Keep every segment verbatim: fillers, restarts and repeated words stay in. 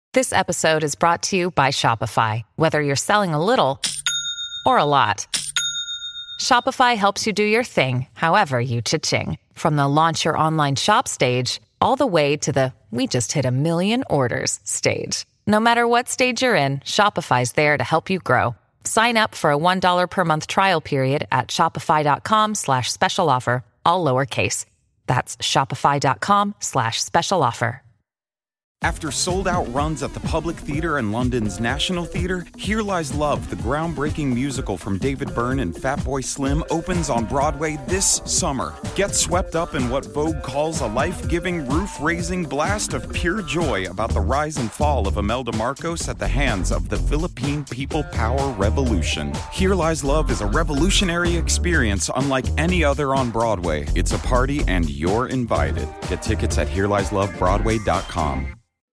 This episode is brought to you by Shopify. Whether you're selling a little or a lot, Shopify helps you do your thing, however you cha-ching. From the launch your online shop stage, all the way to the we just hit a million orders stage. No matter what stage you're in, Shopify's there to help you grow. Sign up for a one dollar per month trial period at shopify.com slash special offer, all lowercase. That's shopify.com slash special offer. After sold-out runs at the Public Theatre and London's National Theatre, Here Lies Love, the groundbreaking musical from David Byrne and Fatboy Slim, opens on Broadway this summer. Get swept up in what Vogue calls a life-giving, roof-raising blast of pure joy about the rise and fall of Imelda Marcos at the hands of the Philippine People Power Revolution. Here Lies Love is a revolutionary experience unlike any other on Broadway. It's a party and you're invited. Get tickets at here lies love broadway dot com.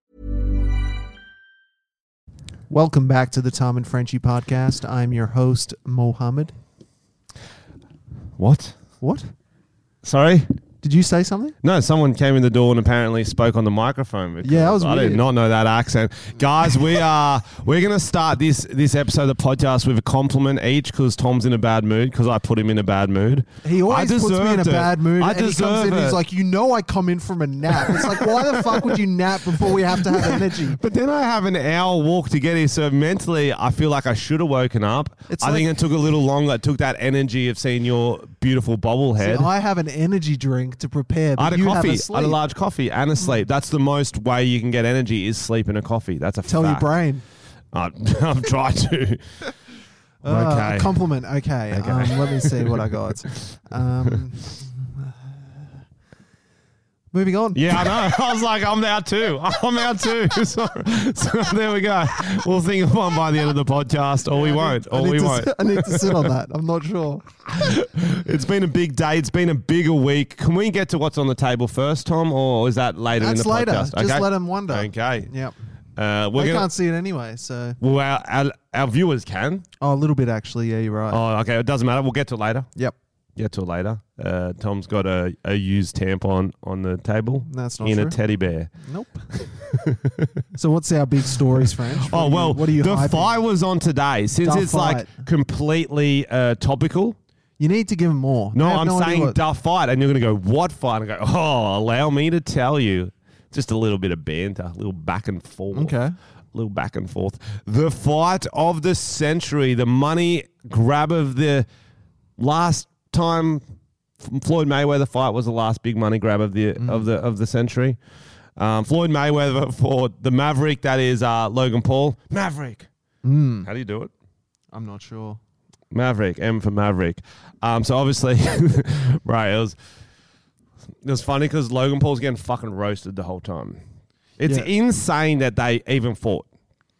Welcome back to the Tom and Frenchie podcast. I'm your host, Mohammed. What? What? Sorry? Did you say something? No, someone came in the door and apparently spoke on the microphone. Yeah, that was I weird. did not know that accent. Guys, we are we're gonna start this this episode of the podcast with a compliment each because Tom's in a bad mood because I put him in a bad mood. He always puts me in a it. bad mood. I and he comes in and he's like, you know I come in from a nap. It's like, why the fuck would you nap before we have to have energy? But then I have an hour walk to get here, so mentally I feel like I should have woken up. It's I like, think it took a little longer. It took that energy of seeing your beautiful bobblehead. See, I have an energy drink to prepare. I had a you coffee. Have a I sleep. had a large coffee and a sleep. That's the most way you can get energy is sleep and a coffee. That's a Tell fact. your brain. Uh, I've tried to. Uh, okay. A compliment. Okay. Okay. Um, let me see what I got. Um, moving on. Yeah, I know. I was like, I'm out too. I'm out too. So, so there we go. We'll think of one by the end of the podcast, or we won't, I or need we to won't. Sit, I need to sit on that. I'm not sure. It's been a big day. It's been a bigger week. Can we get to what's on the table first, Tom, or is that later That's in the later. podcast? Just Okay. let them wonder. Okay. Yep. Uh, we're They gonna, can't see it anyway, so. well, our, our, our viewers can. Oh, a little bit actually. Yeah, you're right. Oh, okay. It doesn't matter. We'll get to it later. Yep. Get to it later. Uh, Tom's got a, a used tampon on the table. That's not in true. a teddy bear. Nope. So what's our big stories, French? What Oh, are you- well, what are you the hyping? fight was on today. Since The it's like fight. completely uh, topical. You need to give them more. No, They have I'm no idea saying what- duff fight. And you're going to go, what fight? And I go, oh, allow me to tell you. Just a little bit of banter, a little back and forth. Okay. A little back and forth. The fight of the century, the money grab of the last time Floyd Mayweather fight was the last big money grab of the Mm. of the of the century. Um, Floyd Mayweather for the Maverick, that is uh, Logan Paul. Maverick. Mm. How do you do it? I'm not sure. Maverick, M for Maverick. Um, so obviously, right, it was it was funny because Logan Paul's getting fucking roasted the whole time. It's Yeah. insane that they even fought.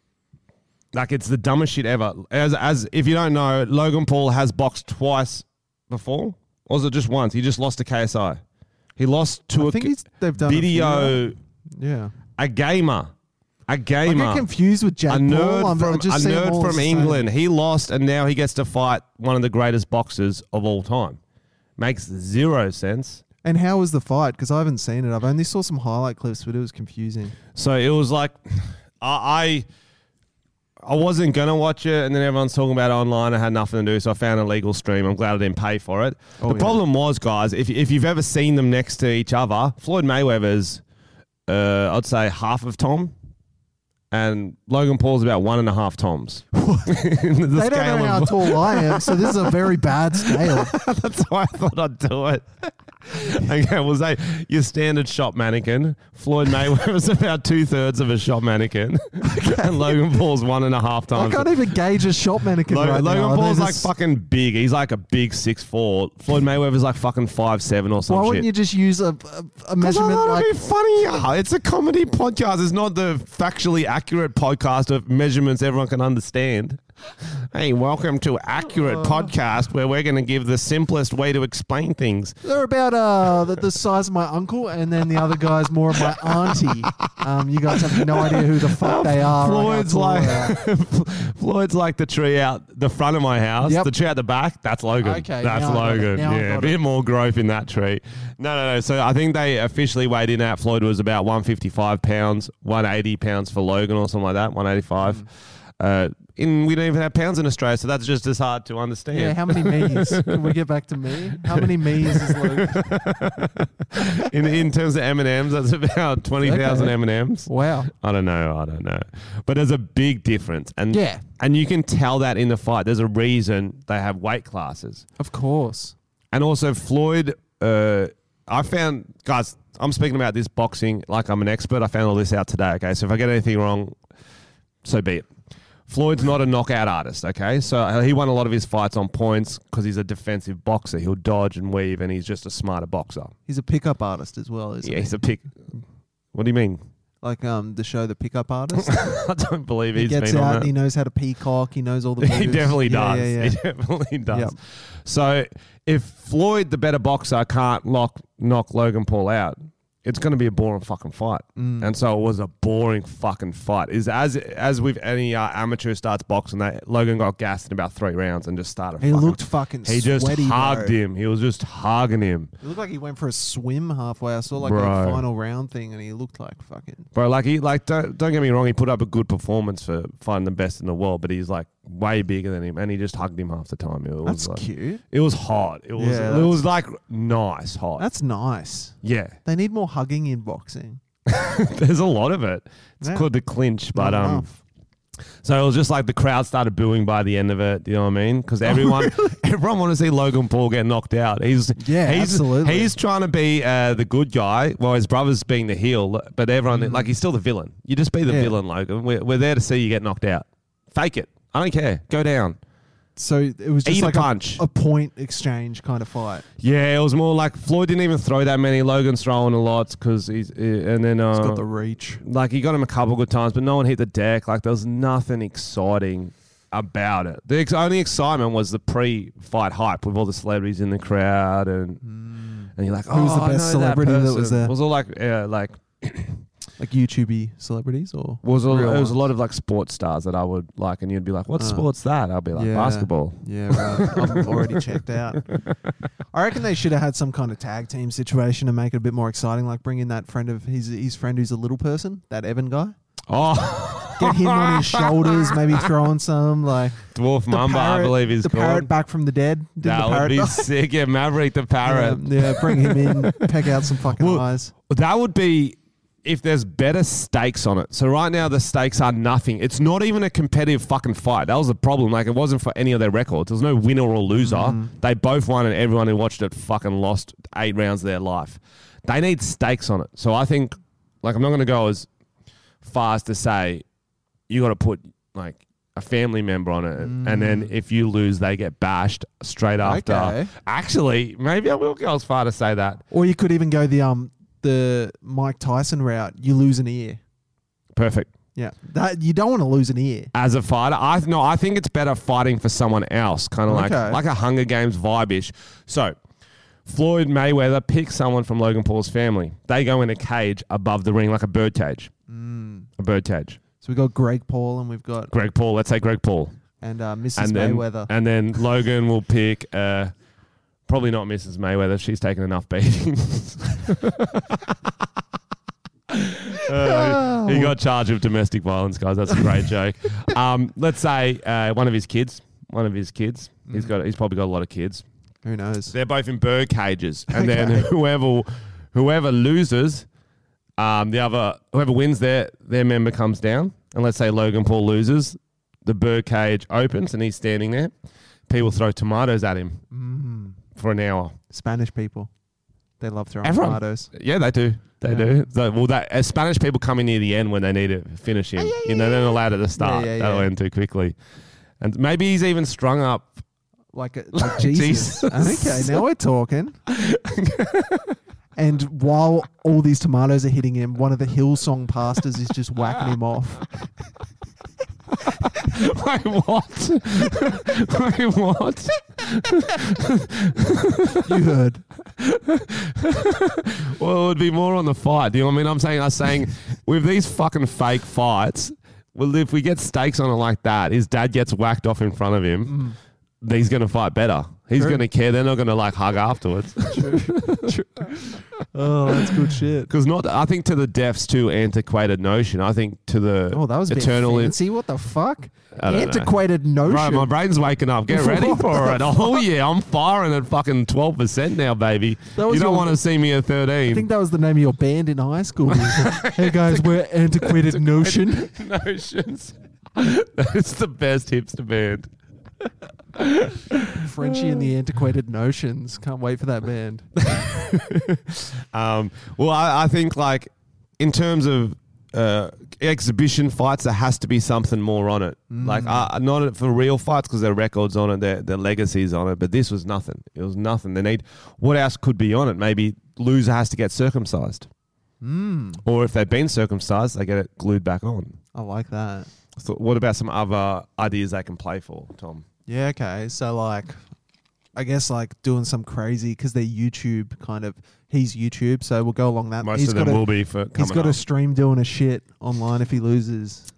Like, it's the dumbest shit ever. As as if you don't know, Logan Paul has boxed twice before. Or was it just once? He just lost to K S I. He lost to I a think c- he's, they've done a few, video, right? Yeah. a gamer, a I gamer. get confused with Jack a nerd Paul. I'm, I from, just a see them nerd all from the same. England. He lost, and now he gets to fight one of the greatest boxers of all time. Makes zero sense. And how was the fight? Because I haven't seen it. I've only saw some highlight clips, but it was confusing. So it was like, I I wasn't going to watch it, and then everyone's talking about it online. I had nothing to do, so I found a legal stream. I'm glad I didn't pay for it. Oh, the yeah. problem was, guys, if, if you've ever seen them next to each other, Floyd Mayweather's, uh, I'd say, half of Tom, and Logan Paul's about one and a half Toms. the They don't know how tall I am, so this is a very bad scale. That's why I thought I'd do it. Okay, we'll say your standard shop mannequin. Floyd Mayweather's about two thirds of a shop mannequin, and Logan Paul's one and a half I times. can't even gauge a shop mannequin Logan, right Logan now. Paul's They're like just- fucking big. He's like a big six four. Floyd Mayweather's like fucking five seven or some Why shit. wouldn't you just use a, a, a 'Cause I measurement thought like... it'd be funny. Yeah, it's a comedy podcast. It's not the factually accurate podcast of measurements everyone can understand. Hey, welcome to Accurate Podcast, where we're going to give the simplest way to explain things. They're about uh, the, the size of my uncle, and then the other guy's more of my auntie. Um, you guys have no idea who the fuck they are. Floyd's right like Floyd's like the tree out the front of my house. Yep. The tree out the back, that's Logan. Okay, that's now I got it. Logan. Now I Yeah, got a bit it. more growth in that tree. No, no, no. So I think they officially weighed in at Floyd was about one fifty-five pounds, one eighty pounds for Logan or something like that, one eighty-five. Mm. Uh, in we don't even have pounds in Australia, so that's just as hard to understand. Yeah, how many me's? Can we get back to me? How many me's is Luke? in in terms of M and M's, that's about twenty thousand Okay. M and M's. Wow. I don't know. I don't know. But there's a big difference. And Yeah. and you can tell that in the fight. There's a reason they have weight classes. Of course. And also Floyd, uh, I found, guys, I'm speaking about this boxing like I'm an expert. I found all this out today, okay? So if I get anything wrong, so be it. Floyd's not a knockout artist, okay? So he won a lot of his fights on points because he's a defensive boxer. He'll dodge and weave, and he's just a smarter boxer. He's a pickup artist as well, isn't Yeah, he? he's a pick. What do you mean? Like um, the show The Pickup Artist. I don't believe He he's gets been out on and that. he knows how to peacock. He knows all the moves. He definitely Yeah, does. Yeah, yeah. He definitely does. Yep. So if Floyd, the better boxer, can't lock, knock Logan Paul out, it's going to be a boring fucking fight. Mm. And so it was a boring fucking fight. Is as as with any uh, amateur starts boxing, that Logan got gassed in about three rounds and just started. He fucking, looked fucking He just sweaty, hugged bro. him. He was just hugging him, It looked like he went for a swim halfway. I saw like Bro. a final round thing and he looked like fucking... bro. Like he like don't don't get me wrong. He put up a good performance for fighting the best in the world, but he's like way bigger than him, and he just hugged him half the time. It was That's like, cute. It was hot. It was. Yeah, it that's- was like nice hot. That's nice. Yeah. They need more hugging in boxing. There's a lot of it. It's Yeah. called the clinch, but Not um. enough. So it was just like the crowd started booing by the end of it. You know what I mean? Because everyone, everyone wanted to see Logan Paul get knocked out. He's Yeah, he's, absolutely. He's trying to be uh, the good guy, while his brother's being the heel. But everyone, like, he's still the villain. You just be the Yeah. villain, Logan. We're, we're there to see you get knocked out. Fake it. I don't care. Go down. So it was just Eat a like punch. a point exchange kind of fight. Yeah, it was more like Floyd didn't even throw that many. Logan's throwing a lot because he's uh, and then uh, He's got the reach. like he got him a couple good times, but no one hit the deck. Like there was nothing exciting about it. The ex- only excitement was the pre-fight hype with all the celebrities in the crowd, and and you're like, Who was the oh, I best know celebrity that was person." there? It was all like, uh, like Like YouTube celebrities or was a, real it was a ones? lot of like sports stars that I would like, and you'd be like, "What Uh, sport's that?" I'll be like, yeah. "Basketball." Yeah, right. I'm already checked out. I reckon they should have had some kind of tag team situation to make it a bit more exciting. Like bring in that friend of his, his friend who's a little person, that Evan guy. Oh, Get him on his shoulders, maybe throwing some like Dwarf the Mamba, I parrot- believe he's the called. parrot back from the dead. Did That the would parrot be die? sick. Yeah, Maverick the parrot. Yeah, yeah, bring him in, peck out some fucking Well, eyes. That would be if there's better stakes on it. So right now the stakes are nothing. It's not even a competitive fucking fight. That was the problem. Like it wasn't for any of their records. There was no winner or loser. Mm-hmm. They both won, and everyone who watched it fucking lost eight rounds of their life. They need stakes on it. So I think, like, I'm not going to go as far as to say you got to put like a family member on it, and then if you lose, they get bashed straight after. Mm. Okay. Actually, maybe I will go as far to say that. Or you could even go the um the Mike Tyson route. You lose an ear. Perfect. Yeah, that you don't want to lose an ear. As a fighter, I no, I think it's better fighting for someone else, kind of like Okay. like a Hunger Games vibe-ish. So, Floyd Mayweather picks someone from Logan Paul's family. They go in a cage above the ring, like a bird cage. A bird cage. So we got Greg Paul and we've got Greg Paul. Let's say Greg Paul, and uh, Missus and then Mayweather. and then Logan will pick. Uh, probably not Missus Mayweather. She's taken enough beatings. Uh, he got charged with domestic violence, guys. That's a great joke. Um, let's say uh, one of his kids. One of his kids. He's got. He's probably got a lot of kids. Who knows? They're both in bird cages, and then Okay. whoever whoever loses, um, the other whoever wins, their their member comes down. And let's say Logan Paul loses, the bird cage opens, and he's standing there. People throw tomatoes at him Mm. for an hour. Spanish people, they love throwing Everyone. tomatoes. Yeah, they do. They Yeah. do. So, well, that as Spanish people come in near the end when they need to finish him. you know, they're not allowed at the start. yeah, That'll yeah. end too quickly. And maybe he's even strung up. Like a, like Jesus. Jesus. Okay, now we're talking. And while all these tomatoes are hitting him, one of the Hillsong pastors is just whacking him off. Wait, what? Wait, what? You heard. Well, it would be more on the fight. Do you know what I mean? I'm saying, I'm saying, with these fucking fake fights, well, if we get stakes on it like that, his dad gets whacked off in front of him. Mm. He's going to fight better. He's going to care. They're not going to like hug afterwards. True. True. Oh, that's good shit. Because not, I think to the deaf's too antiquated notion. I think to the Oh, that was eternal. a bit fancy. What the fuck? I don't Antiquated know. notion. Right, my brain's waking up. Get ready for it. Oh yeah, I'm firing at fucking twelve percent now, baby. That was You don't your- want to see me at thirteen. I think that was the name of your band in high school. Hey guys, we're Antiquated Notion. Notions. That's the best hipster band. Frenchie and the Antiquated Notions. Can't wait for that band. um, well, I, I think like in terms of uh, exhibition fights, there has to be something more on it. Mm. Like uh, not for real fights because there are records on it, there there legacies on it. But this was nothing. It was nothing. They need what else could be on it? Maybe loser has to get circumcised, Mm. or if they've been circumcised, they get it glued back on. I like that. So what about some other ideas they can play for, Tom? Yeah, okay. So, like, I guess, like, doing some crazy, because they're YouTube kind of, he's YouTube, so we'll go along that. Most He's of them got a- will be for coming He's got up. a stream doing a shit online if he loses.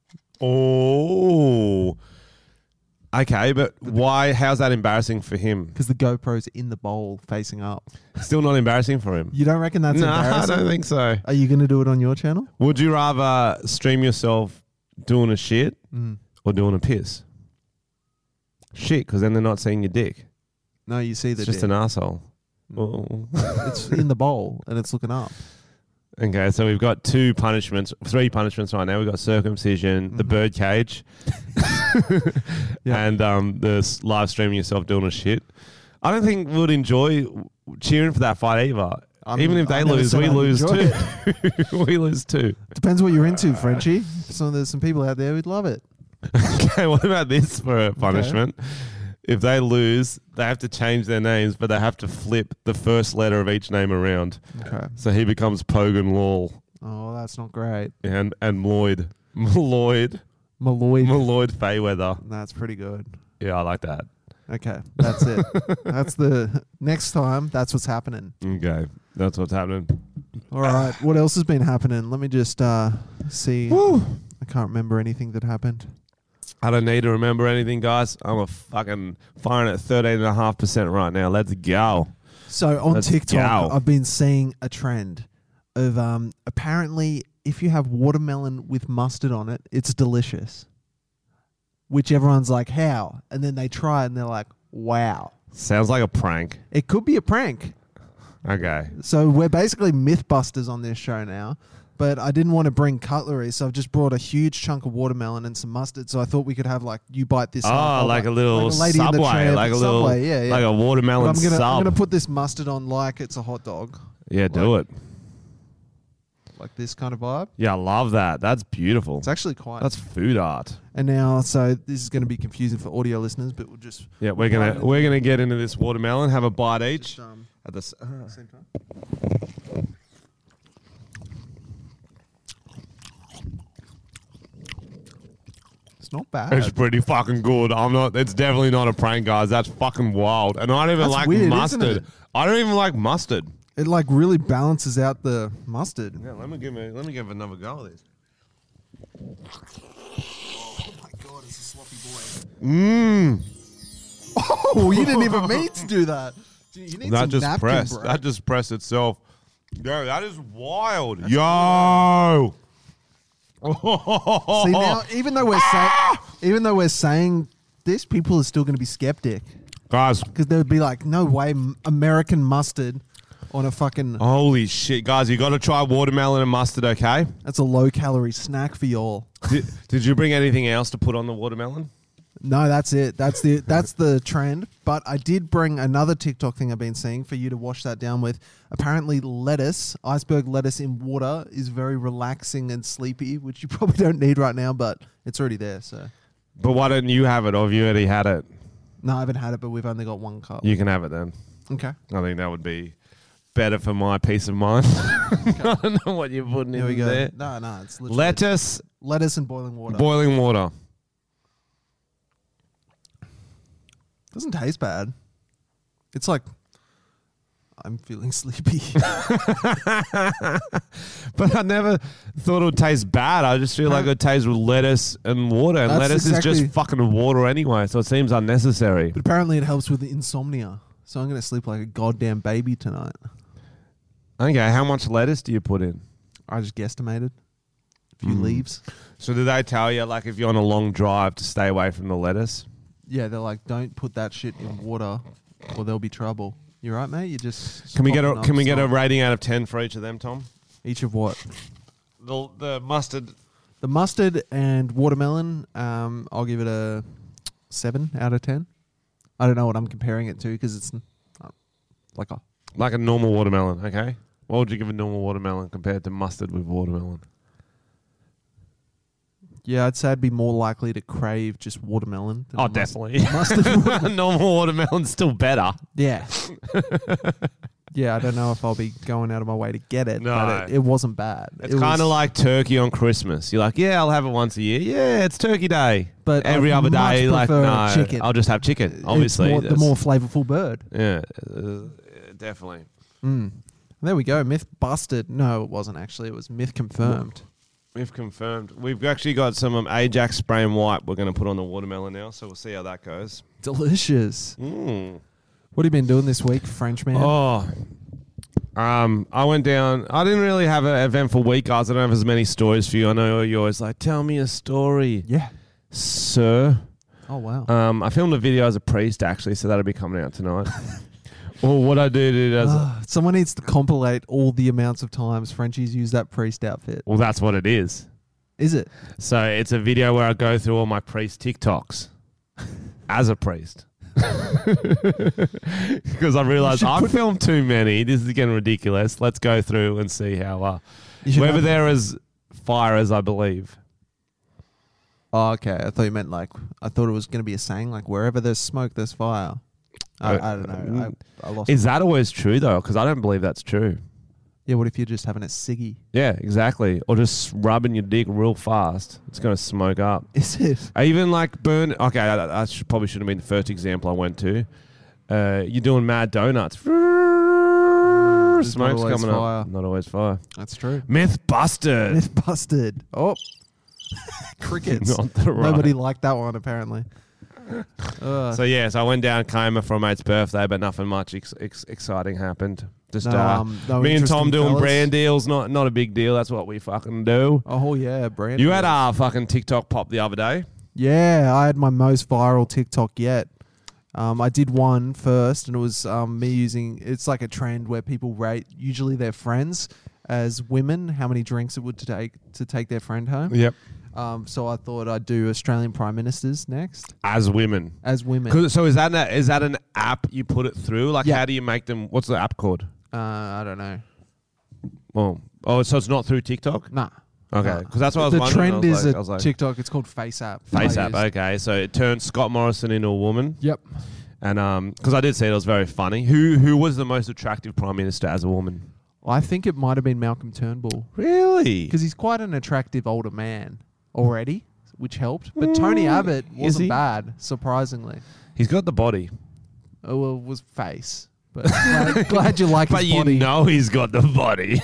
Oh. Okay, but why? How's that embarrassing for him? Because the GoPro's in the bowl facing up. Still not embarrassing for him. You don't reckon that's No, I embarrassing? don't think so. Are you going to do it on your channel? Would you rather stream yourself doing a shit Mm. or doing a piss? Shit, because then they're not seeing your dick. No, you see the It's just dick. an asshole. Oh. It's in the bowl and it's looking up. Okay, so we've got two punishments, three punishments right now. We've got circumcision, the Mhm. bird cage, Yeah. and um, the s- live streaming yourself doing a shit. I don't think we'd enjoy cheering for that fight either. I'm- Even if I they never lose, said we I'd lose enjoy too. We lose too. Depends what you're into, Frenchie. So there's some people out there who'd love it. Okay, what about this for a punishment? If they lose, they have to change their names, but they have to flip the first letter of each name around. Okay. So he becomes Pogan Lawl Oh, that's not great. and and Lloyd, Lloyd, Malloy. Lloyd Fayweather. That's pretty good. Yeah, I like that. Okay, that's it. That's the next time. That's what's happening. Okay, that's what's happening. All right. What else has been happening? Let me just uh, see. I can't remember anything that happened. I don't need to remember anything, guys. I'm a fucking firing at thirteen point five percent right now. Let's go. So on Let's TikTok, go. I've been seeing a trend of um, apparently if you have watermelon with mustard on it, it's delicious. Which everyone's like, how? And then they try it and they're like, wow. Sounds like a prank. It could be a prank. Okay. So we're basically Mythbusters on this show now. But I didn't want to bring cutlery, so I've just brought a huge chunk of watermelon and some mustard. So I thought we could have like you bite this. Oh, half, like a little like a lady in the Subway, tram, like a little, Subway, yeah, yeah. like a But watermelon I'm gonna, sub. I'm gonna put this mustard on like it's a hot dog, yeah, do it. like this kind of vibe. Yeah, I love that. That's beautiful. It's actually quite. That's food art. And now, so this is going to be confusing for audio listeners, but we'll just Yeah, we're gonna we're gonna get into this watermelon. Have a bite each. just, um, At the s- at the same time. It's not bad. It's pretty fucking good. I'm not. It's definitely not a prank, guys. That's fucking wild. And I don't even That's like weird, isn't mustard. it? I don't even like mustard. It like really balances out the mustard. Yeah, let me give me. Let me give another go at this. Oh my god, it's a sloppy boy. Mmm. Oh, you didn't even mean to do that. Dude, you need That some just napkin, pressed. bro. That just pressed itself. Yo, that is wild. Yo. See now, even though we're saying, even though we're saying this, people are still going to be skeptic Guys, because they would be like, "No way, m- American mustard on a fucking holy shit, guys! You got to try watermelon and mustard. Okay. that's a low calorie snack for y'all." did, did you bring anything else to put on the watermelon? No, that's it. That's the that's the trend. But I did bring another TikTok thing I've been seeing for you to wash that down with. Apparently, lettuce, iceberg lettuce in water, is very relaxing and sleepy, which you probably don't need right now, but it's already there. So But why don't you have it, or have you already had it? no, I haven't had it, but we've only got one cup. You can have it then. Okay, I think that would be better for my peace of mind. I don't know what you're putting here we in go. there. No, no, it's literally Lettuce, lettuce and boiling water. boiling water. Doesn't taste bad. It's like I'm feeling sleepy. But I never thought it would taste bad. I just feel Huh? like it would taste with lettuce and water. And That's lettuce exactly- is just fucking water anyway, so it seems unnecessary. But apparently it helps with the insomnia. So I'm going to sleep like a goddamn baby tonight. Okay, how much lettuce do you put in? I just guesstimated. A few Mm. leaves. So do they tell you, like, if you're on a long drive to stay away from the lettuce? Yeah, they're like, don't put that shit in water or there'll be trouble. You right, mate? You just... Can we get a popping up Can we get a stuff. rating out of ten for each of them, Tom? Each of what? The the mustard. The mustard and watermelon, um, I'll give it a seven out of ten. I don't know what I'm comparing it to because it's uh, like a... Like a normal watermelon, okay? What would you give a normal watermelon compared to mustard with watermelon? Yeah, I'd say I'd be more likely to crave just watermelon. than Oh, must- definitely. Mustard watermelon. Normal watermelon's still better. Yeah. Yeah, I don't know if I'll be going out of my way to get it, No. but it, it wasn't bad. It's It kind of was- like turkey on Christmas. You're like, yeah, I'll have it once a year. Yeah, it's Turkey Day. But every I'd other much day, like, prefer no, chicken. I'll just have chicken. It's Obviously, more- the That's- more flavorful bird. yeah, uh, definitely. Mm. There we go. Myth busted. No, it wasn't actually. It was myth confirmed. We've confirmed. We've actually got some um, Ajax spray and white. We're going to put on the watermelon now, so we'll see how that goes. Delicious. Mm. What have you been doing this week, Frenchman? Oh, um, I went down. I didn't really have an eventful week, guys. I don't have as many stories for you. I know you're always like, tell me a story, Yeah. sir. Oh, wow. Um, I filmed a video as a priest, actually, so that'll be coming out tonight. Well, what I did is, Ah, someone needs to compilate all the amounts of times Frenchies use that priest outfit. well, that's what it is. Is it? So it's a video where I go through all my priest TikToks as a priest. Because I realized should I've put- filmed too many. This is getting ridiculous. Let's go through and see how, uh, You should whether have- they're as fire as I believe. Oh, okay. I thought you meant like, I thought it was going to be a saying like, wherever there's smoke, there's fire. I, Uh, I don't know. I, I lost. Is that always true, though? Because I don't believe that's true. Yeah, what if you're just having a ciggy? Yeah, exactly. Or just rubbing your dick real fast. It's going to smoke up. Is it? I even like burn. Okay, that, that should, probably should have been the first example I went to. Uh, you're doing mad donuts. There's not Smoke's always coming fire. up. Not always fire. That's true. Myth busted. Myth busted. Oh. Crickets. Not the right. Nobody liked that one, apparently. Ugh. So yeah, so I went down Coma for a mate's birthday, but nothing much ex- ex- exciting happened. Just No, uh, um, no me and Tom interesting doing fellas? brand deals. Not not a big deal. That's what we fucking do. Oh, yeah, brand. You had deals. our fucking TikTok pop the other day. Yeah, I had my most viral TikTok yet. Um, I did one first, and it was um, me using. It's like a trend where people rate usually their friends as women, how many drinks it would to take to take their friend home. Yep. Um, so I thought I'd do Australian prime ministers next As women. as women. 'Cause- So is that an, is that an app you put it through? Like, Yeah. how do you make them? What's the app called? Uh, I don't know. Well, oh, so it's not through TikTok. Nah. Okay, Nah. because that's what I was the wondering. trend I was is like, a I was like, TikTok. It's called Face App. Face I app. used. Okay, so it turned Scott Morrison into a woman, Yep. and um, because I did see it, it was very funny. Who who was the most attractive prime minister as a woman? I think it might have been Malcolm Turnbull Really? because he's quite an attractive older man already, which helped. But Tony Mm, Abbott is wasn't he? bad, surprisingly. He's got the body, Oh, well, it was face. But glad, glad you like but his you body. know he's got the body.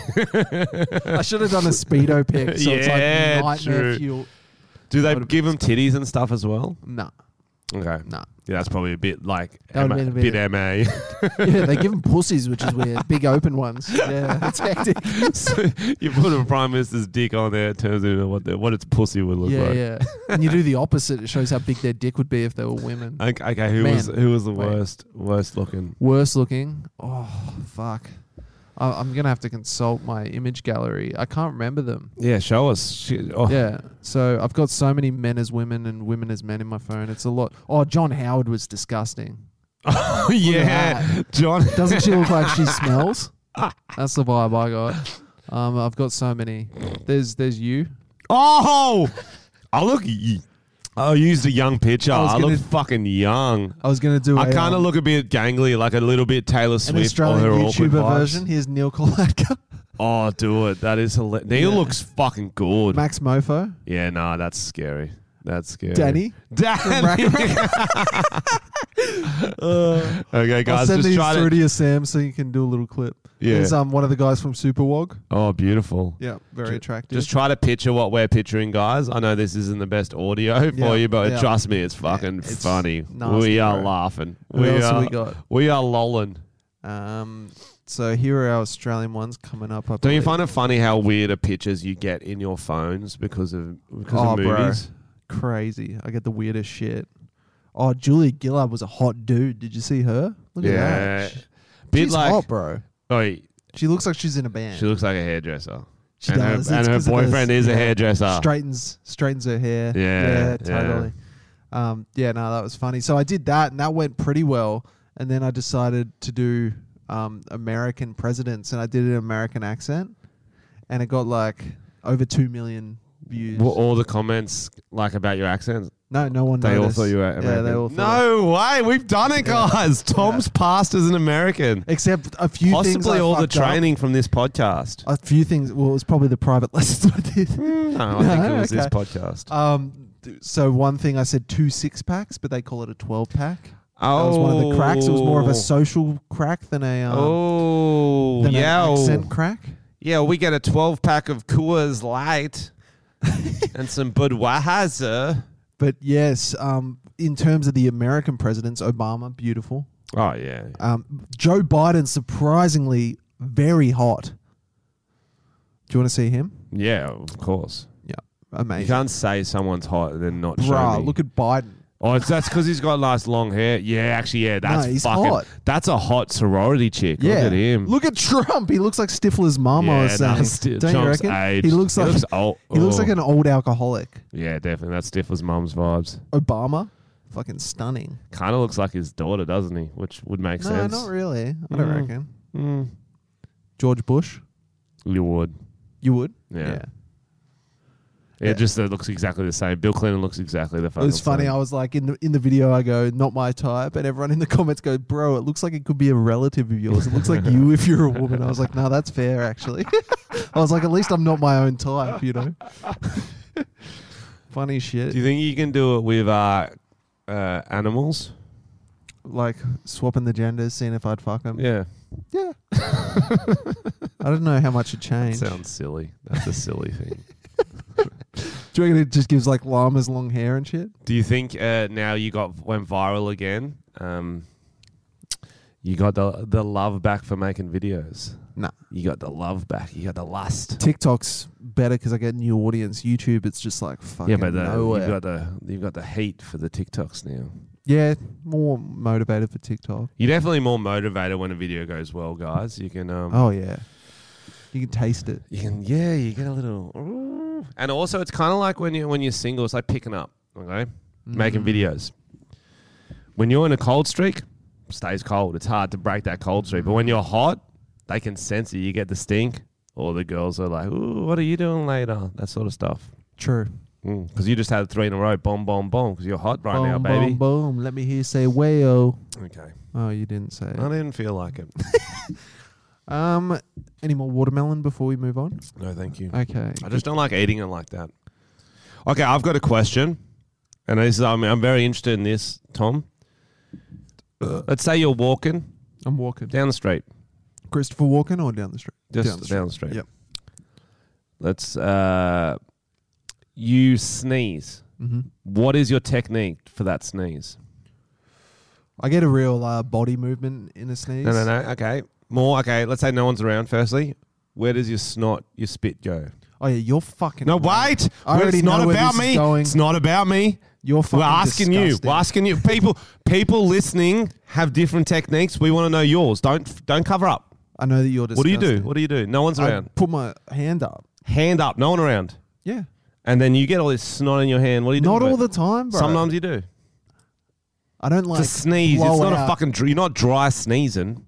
I should have done a speedo pic, so it's Yeah, like nightmare true. fuel. Do they Would've give him titties and stuff as well? Nah, Okay, nah. yeah, that's probably a bit like That would've M A, been a bit, bit- M A. Yeah, they give him pussies, which is weird. Big open ones. Yeah, it's hectic. So you put a prime minister's dick on there, it turns into what the, what its pussy would look Yeah, like. yeah. And you do the opposite. It shows how big their dick would be if they were women. Okay, okay, who Man. was who was the Wait. worst worst looking? Worst looking. Oh, fuck. I, I'm going to have to consult my image gallery. I can't remember them. Yeah, show us. She, oh, Yeah. So I've got so many men as women and women as men in my phone. It's a lot. Oh, John Howard was disgusting. oh yeah, John. Doesn't she look like she smells? That's the vibe I got. Um, I've got so many. There's there's you. Oh, I look. y- I used a young picture. I was I, look gonna- fucking young. I was going to do I a, kind of um, look a bit gangly, like a little bit Taylor an Swift or Australian her awkward YouTuber vibes. version. Here's Neil Kolatka. Oh, do it. That is hilarious. Neil Yeah. looks fucking good. Max Mofo. Yeah, nah, that's scary. That's scary. Danny. Danny. Uh, okay, I'll guys, send just these try through to. to you, Sam, so you can do a little clip. Yeah. There's um, one of the guys from Superwog. Oh, beautiful. Yeah, very attractive. Just try to picture what we're picturing, guys. I know this isn't the best audio for Yeah, you, but yeah. trust me, it's fucking it's funny. nasty, we are bro. laughing. What we else are. have we got? We are lolling. Um, so here are our Australian ones coming up. I Don't you believe. find it funny how weirder pictures you get in your phones because of because Oh, of bro. movies? Crazy. I get the weirdest shit. Oh, Julia Gillard was a hot dude. Did you see her? Look Yeah. at that. Sh- Bit She's like. hot, bro. Oh, She looks like she's in a band. she looks like a hairdresser. She and does. Her, It's and her 'cause of boyfriend this- is a yeah. hairdresser. Straightens straightens her hair. Yeah, yeah, yeah. totally. Um, yeah, no, that was funny. So I did that, and that went pretty well. And then I decided to do um, American presidents, and I did an American accent, and it got like over two million views. Were all the comments like about your accent? No, no one. They all noticed. thought you were Yeah, American. they all thought. No way, we've done it, Yeah. guys. Tom's passed as an American. Except a few things. Possibly I all the fucked up. training from this podcast. A few things. Well, it was probably the private lessons I did. No, I think it was okay. this podcast. Um, th- so one thing I said two six packs, but they call it a twelve pack. Oh, That was one of the cracks. It was more of a social crack than a um, oh, than yeah. an accent crack. Yeah, we get a twelve pack of Coors Light and some Budweiser. But yes, um, in terms of the American presidents, Obama, beautiful. Oh, yeah. Um, Joe Biden, surprisingly very hot. Do you want to see him? Yeah, of course. Yeah, You amazing. can't say someone's hot and then not show Bruh, me. look at Biden. Oh, it's, that's because he's got nice long hair. Yeah, actually, yeah, that's he's fucking. hot. That's a hot sorority chick. Yeah, Look at him. Look at Trump. He looks like Stifler's mum. I was Yeah, saying. no, Sti- Don't you Trump's reckon? aged. He looks He like looks old. he looks Oh. like an old alcoholic. Yeah, definitely. That's Stifler's mum's vibes. Obama, fucking stunning. Kind of looks like his daughter, doesn't he? Which would make No, sense. not really. I don't Mm. reckon. Mm. George Bush, You would. you would. Yeah. yeah. It Yeah. just uh, looks exactly the same. Bill Clinton looks exactly the It fucking was funny. same. I was like in the in the video. I go, not my type, and everyone in the comments go, bro, it looks like it could be a relative of yours. It looks like you if you're a woman. I was like, no, that's fair actually. I was like, at least I'm not my own type, you know. Funny shit. Do you think you can do it with uh, uh, animals? Like swapping the genders, seeing if I'd fuck them. Yeah. Yeah. I don't know how much it changed. Sounds silly. That's a silly thing. Do you reckon it just gives like llamas long hair and shit? Do you think uh, now you got went viral again? Um, you got the the love back for making videos. Nah. You got the love back. You got the lust. TikTok's better because I get a new audience. YouTube, it's just like fucking Yeah, but the, nowhere. you've got the you've got the heat for the TikToks now. Yeah, more motivated for TikTok. You're definitely more motivated when a video goes well, guys. You can um, Oh yeah, you can taste it. you can yeah, you get a little. Ooh. And also, it's kind of like when you when you're single. It's like picking up, okay, making Mm. videos. When you're in a cold streak, stays cold. It's hard to break that cold streak. But when you're hot, they can sense it. You get the stink, or the girls are like, "Ooh, what are you doing later?" That sort of stuff. True. Because you just had three in a row, boom, boom, boom. Because you're hot right boom, now, baby. Boom, boom. Let me hear you say wayo. Okay, Oh, you didn't say it. I didn't feel like it. Um, any more watermelon before we move on? No, thank you. Okay. I just don't like eating it like that. Okay, I've got a question, and this is, I mean, I'm very interested in this, Tom. Let's say you're walking I'm walking. down the street, Christopher walking or down the street? just down the down street. the street. Yep. Let's. Uh, you sneeze. Mm-hmm. What is your technique for that sneeze? I get a real uh, body movement in a sneeze. No, no, no. Okay, more. Okay, let's say no one's around. Firstly, where does your snot, your spit go? Oh yeah, you're fucking. No, wrong. wait. I already it's not know where about this is me. going. It's not about me. You're fucking. We're asking disgusting. you. We're asking you. People, people listening have different techniques. We want to know yours. Don't, don't cover up. I know that you're. What do you do? disgusting. What do you do? No one's I around. put my hand up. Hand up. No one around. Yeah. And then you get all this snot in your hand. What do you do? Not with all it? the time, bro. Sometimes you do. I don't like to sneeze. It's blow not out. a fucking. Dr- you're not dry sneezing.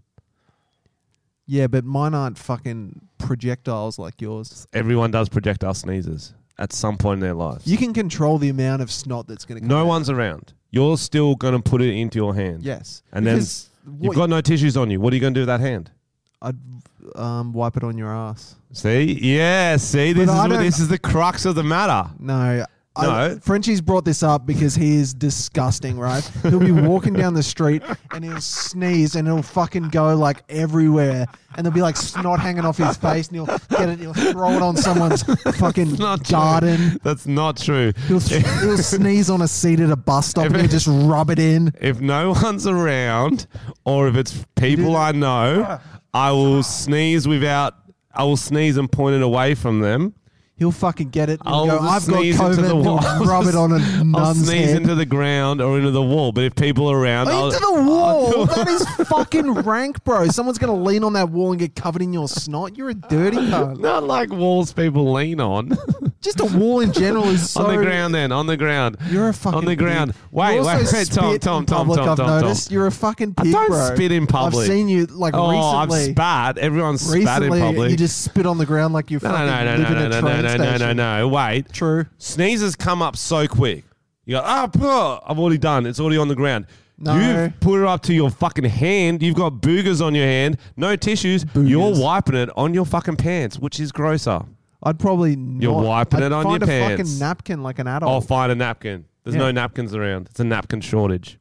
Yeah, but mine aren't fucking projectiles like yours. Everyone does projectile sneezes at some point in their lives. You can control the amount of snot that's going to come no out. one's around. You're still going to put it into your hand. Yes. And then Because You've what- got no tissues on you. What are you going to do with that hand? I'd um, wipe it on your ass. See? Yeah, see? This, is, I what, don't- this is the crux of the matter. No, I, No. Frenchie's brought this up because he is disgusting, right? He'll be walking down the street and he'll sneeze and it'll fucking go like everywhere. And there'll be like snot hanging off his face and he'll get it, he'll throw it on someone's fucking Not garden. True. That's not true. He'll, he'll sneeze on a seat at a bus stop If and he'll it- just rub it in. If no one's around, or if it's people I know, I will sneeze without. I will sneeze and point it away from them. He'll fucking get it. And I'll go, I've got sneeze into COVID. the And wall. he'll rub it on a I'll nun's sneeze head. into the ground or into the wall. But if people are around, Oh, I'll, into the wall. That is fucking rank, bro. Someone's going to lean on that wall and get covered in your snot. You're a dirty cunt. not like walls people lean on. Just a wall in general is so... On the ground, then on the ground. You're a fucking on the ground. pig. Wait, You wait, also wait, Tom, spit Tom, in Tom, public, Tom, I've Tom, Tom. noticed. You're a fucking I pig, don't bro. spit in public. I've seen you like Oh, recently. I've spat. Everyone's spat recently, in public. you just spit on the ground like you no, fucking no, no, live no, in no, a no, train no, no, station. no, no, no. Wait. True. Sneezes come up so quick. You go, ah, oh, I've already done. It's already on the ground. No. You've put it up to your fucking hand. You've got boogers on your hand. No tissues. Boogers. You're wiping it on your fucking pants, which is grosser. I'd probably not. You're wiping I'd it on find your a pants. fucking napkin like an adult. I'll find a napkin. There's Yeah. no napkins around. It's a napkin shortage.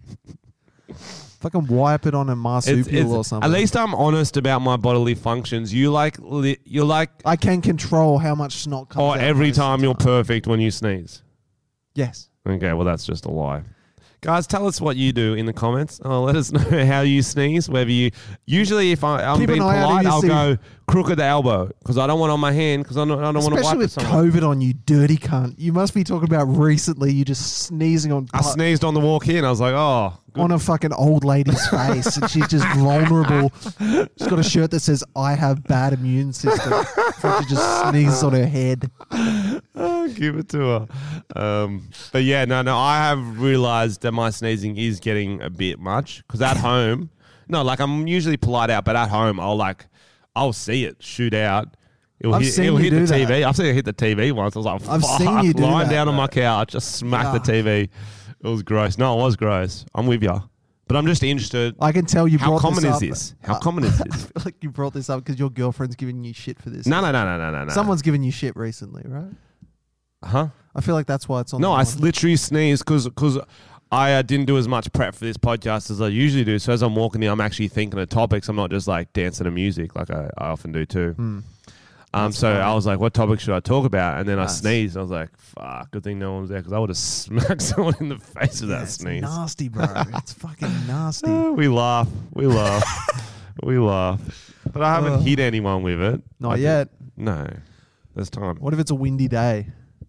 Fucking wipe it on a It's- marsupial it's- or something. At least I'm honest about my bodily functions. You like, li- you're like, I can control how much snot comes oh, out every most of time the you're perfect when you sneeze. Yes. Okay, well, that's just a lie. Guys, tell us what you do in the comments. Oh, let us know how you sneeze. Whether you usually, if I, I'm Keep an being eye out polite, if you I'll see- go crooked elbow because I don't want it on my hand because I don't, I don't want to Especially wipe it. with Someone. COVID on, you dirty cunt. You must be talking about recently you just sneezing on I sneezed on the walk in. I was like, oh, good. on a fucking old lady's face and she's just vulnerable. She's got a shirt that says, I have bad immune system. So she just sneezes on her head. Oh, give it to her. Um, but yeah, no, no, I have realized that my sneezing is getting a bit much because at home, no, like I'm usually polite out, but at home, I'll like, I'll see it shoot out. It'll I've hit, seen it'll you hit the do T V. that. I've seen it hit the T V once. I was like, I've fuck, seen you do lying that, down on bro. my couch, just smack the Yeah. T V. It was gross. No, it was gross. I'm with you. But I'm just interested. I can tell you How brought common this is up. this? How Uh, common is I this? feel like you brought this up because your girlfriend's giving you shit for this. No, no, no, no, no, no, no. Someone's giving you shit recently, right? Huh? I feel like that's why it's on No, the I one. s- literally sneezed because because I uh, didn't do as much prep for this podcast as I usually do. So as I'm walking in, I'm actually thinking of topics. I'm not just like dancing to music like I, I often do too. Hmm. Um, That's so funny. I was like, what topic should I talk about? And then I Nice. sneezed. I was like, fuck, good thing no one was there because I would have smacked someone in the face with Yeah, that it's sneeze. nasty, bro. It's fucking nasty. Uh, we laugh. We laugh. we laugh. But I haven't Uh, hit anyone with it. Not I did- yet. No. There's time. What if it's a windy day?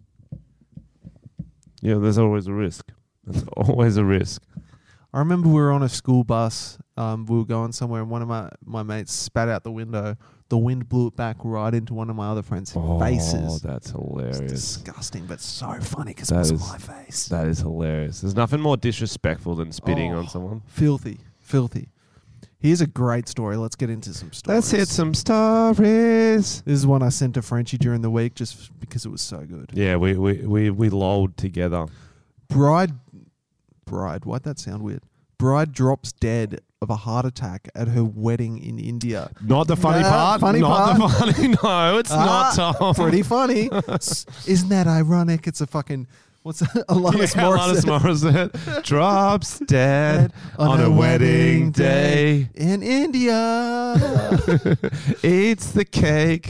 Yeah, there's always a risk. There's always a risk. I remember we were on a school bus. Um, we were going somewhere, and one of my, my mates spat out the window. The wind blew it back right into one of my other friends' Oh, faces. that's It's hilarious. disgusting, but so funny because it That was is- my face. That is hilarious. There's nothing more disrespectful than spitting Oh, on someone. Filthy, filthy. Here's a great story. Let's get into some stories. Let's hit some stories. This is one I sent to Frenchie during the week just because it was so good. Yeah, we we we, we lolled together. Bride, bride, why'd that sound weird? Bride drops dead of a heart attack at her wedding in India. Not the funny Nah, part. funny not part. the funny. No, it's Ah, not Tom. Pretty funny. S- Isn't that ironic? It's a fucking, what's that? Yeah, Alanis Morissette. Alanis Morissette drops dead on a wedding day. in India. Eats the cake.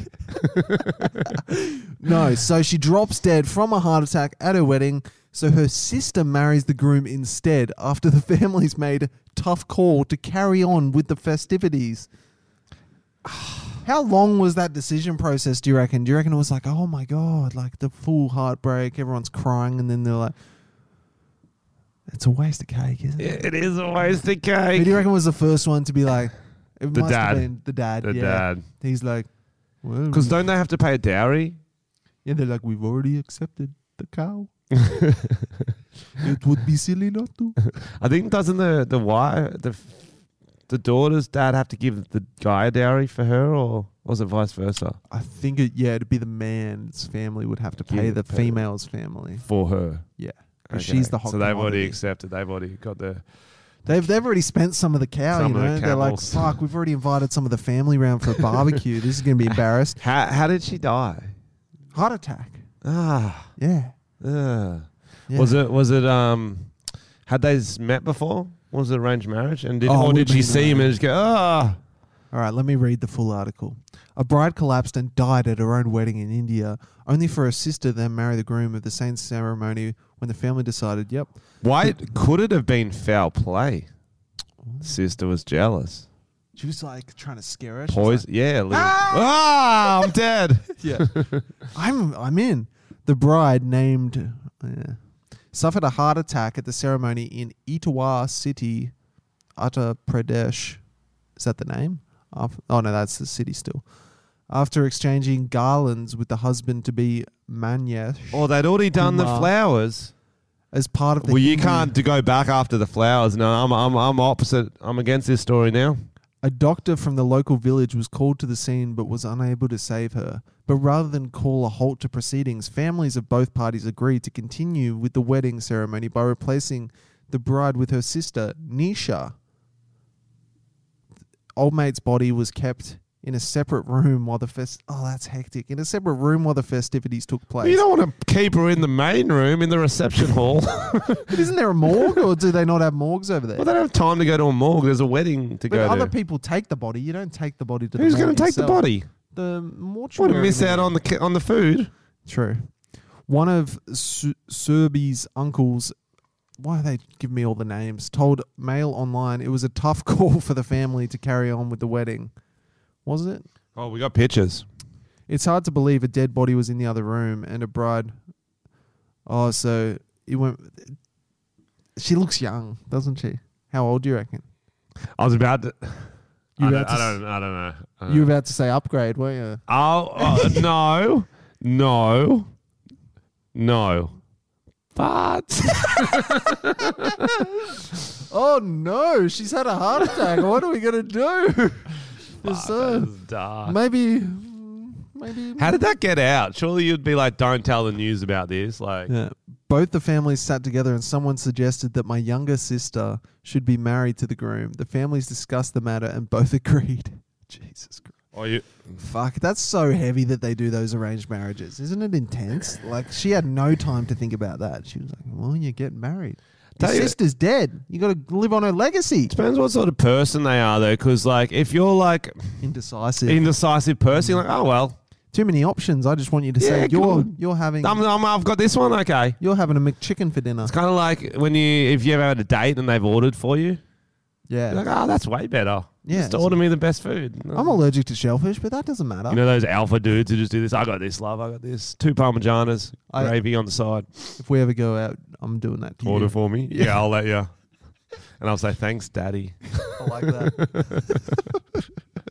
No, so she drops dead from a heart attack at her wedding. So her sister marries the groom instead after the family's made a tough call to carry on with the festivities. How long was that decision process, do you reckon? Do you reckon it was like, oh my God, like the full heartbreak, everyone's crying, and then they're like, it's a waste of cake, isn't it? It is a waste of Who cake. do you reckon was the first one to be like, it The must have dad. been the dad. The yeah. dad. He's like, well, Because don't they have to pay a dowry? yeah, they're like, we've already accepted the cow. It would be silly not to. I think doesn't the the wife the f- the daughter's dad have to give the guy a dowry for her, or was it vice versa I think it, yeah, it'd be the man's family would have to pay Yeah, the pay- female's family. for her? Yeah, 'cause Okay. she's the hot So they've already commodity. accepted. They've already got the. They've they've already spent some of the cow. Some you of the know, they're like, camels. fuck, we've already invited some of the family round for a barbecue. This is gonna be embarrassed. How how did she die? Heart attack. Ah, Yeah. Uh, Yeah. Was it? Was it? Um, had they s- met before? Was it arranged marriage? And did Oh, or it did she would've been see him and just go, ah? All right, let me read the full article. A bride collapsed and died at her own wedding in India, only for her sister to then marry the groom of the same ceremony when the family decided, yep. Why could it have been foul play? Sister was jealous. She was like trying to scare her. She was Poison. Yeah. Little, ah! I'm dead. like, yeah. I'm, I'm in. The bride, named, yeah, suffered a heart attack at the ceremony in Etawah City, Uttar Pradesh. Is that the name? Af- Oh, no, that's the city still. After exchanging garlands with the husband-to-be Manyesh Oh, they'd already done the Kumar. flowers. as part of the Well, you Hindu- can't to go back after the flowers. No, I'm, I'm, I'm opposite. I'm against this story now. A doctor from the local village was called to the scene but was unable to save her. But rather than call a halt to proceedings, families of both parties agreed to continue with the wedding ceremony by replacing the bride with her sister, Nisha. Old mate's body was kept in a separate room while the fest. Oh, that's hectic! In a separate room while the festivities took place. You don't want to keep her in the main room in the reception hall. But isn't there a morgue, or do they not have morgues over there? Well, they don't have time to go to a morgue. There's a wedding to but go other to. people take the body. You don't take the body to Who's the going morgue to take the yourself. body? The mortuary. Want to miss out on the ki- on the food? True. One of Su- Serbi's uncles, why are they giving me all the names, told Mail Online it was a tough call for the family to carry on with the wedding. Was it? Oh, we got pictures. It's hard to believe a dead body was in the other room and a bride. Oh, so it went. She looks young, doesn't she? How old do you reckon? I was about to. You I, about don't, to I s- don't. I don't know. I don't You were know. about to say upgrade, weren't you? Oh, uh, no, no, no. But Oh no, she's had a heart attack. What are we gonna do? Just, uh, That's dark. maybe, maybe. How did that get out? Surely you'd be like, don't tell the news about this. Like, Yeah. Both the families sat together and someone suggested that my younger sister should be married to the groom. The families discussed the matter and both agreed. Jesus Christ. oh, you. Fuck, that's so heavy that they do those arranged marriages. Isn't it intense? Like, she had no time to think about that. She was like, well, you're getting married. Your Tell you- sister's dead. You got to live on her legacy. Depends what sort of person they are, though. Because, like, if you're like Indecisive. indecisive person, you're like, oh well, Too many options. I just want you to Yeah, say you're good. you're having I'm, I'm, I've got this one. Okay. you're having a McChicken for dinner. It's kind of like when you, if you ever had a date and they've ordered for you, Yeah. you're like, oh, that's way better. Yeah, Just it's- order me the best food. I'm allergic to shellfish, but that doesn't matter. You know those alpha dudes who just do this. I got this, love. I got this. Two parmigianas, I- gravy on the side. If we ever go out, I'm doing that to Order you. for me. Yeah, I'll let you. And I'll say thanks, Daddy. I like that.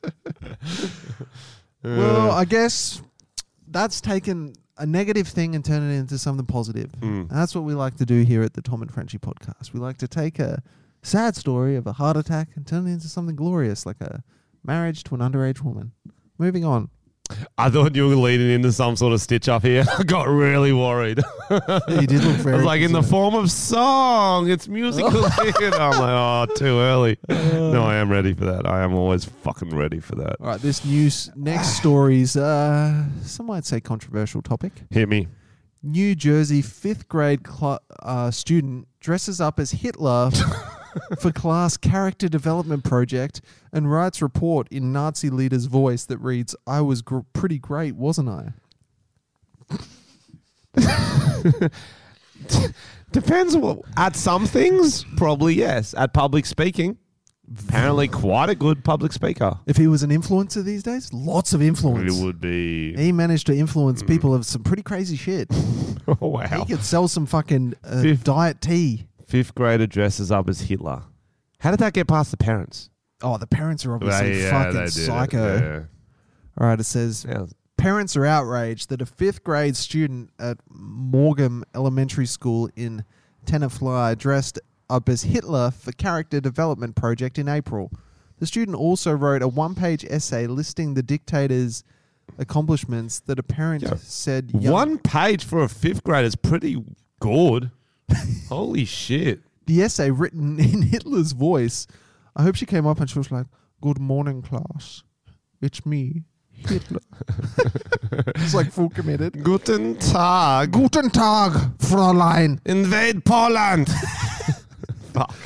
Well, I guess that's taken a negative thing and turn it into something positive. Mm. And that's what we like to do here at the Tom and Frenchie podcast. We like to take a sad story of a heart attack and turn it into something glorious, like a marriage to an underage woman. Moving on. I thought you were leading into some sort of stitch up here. I got really worried. Yeah, you did look I very was like, in the concerned. form of song. It's musical theatre. I'm like, oh, too early. No, I am ready for that. I am always fucking ready for that. All right, this news next story's uh, some might say controversial topic. Hit me. New Jersey fifth grade cl- uh, student dresses up as Hitler for class character development project and writes report in Nazi leader's voice that reads, "I was gr- pretty great, wasn't I?" Depends. What, at some things, probably yes. At public speaking, apparently quite a good public speaker. If he was an influencer these days, lots of influence. It would be. He managed to influence people of some pretty crazy shit. Oh, wow. He could sell some fucking uh, Fifth- diet tea. Fifth grader dresses up as Hitler. How did that get past the parents? Oh, the parents are obviously Yeah, fucking they did it, psycho. All right, it says Yeah. parents are outraged that a fifth grade student at Morgan Elementary School in Tenafly dressed up as Hitler for character development project in April. The student also wrote a one-page essay listing the dictator's accomplishments that a parent Yeah. said young- One page for a fifth grader is pretty good. Holy shit. the essay written in Hitler's voice. I hope she came up and she was like, "Good morning, class. It's me, Hitler. It's like full committed. Guten Tag. Guten Tag, Fräulein. Invade Poland. Fuck.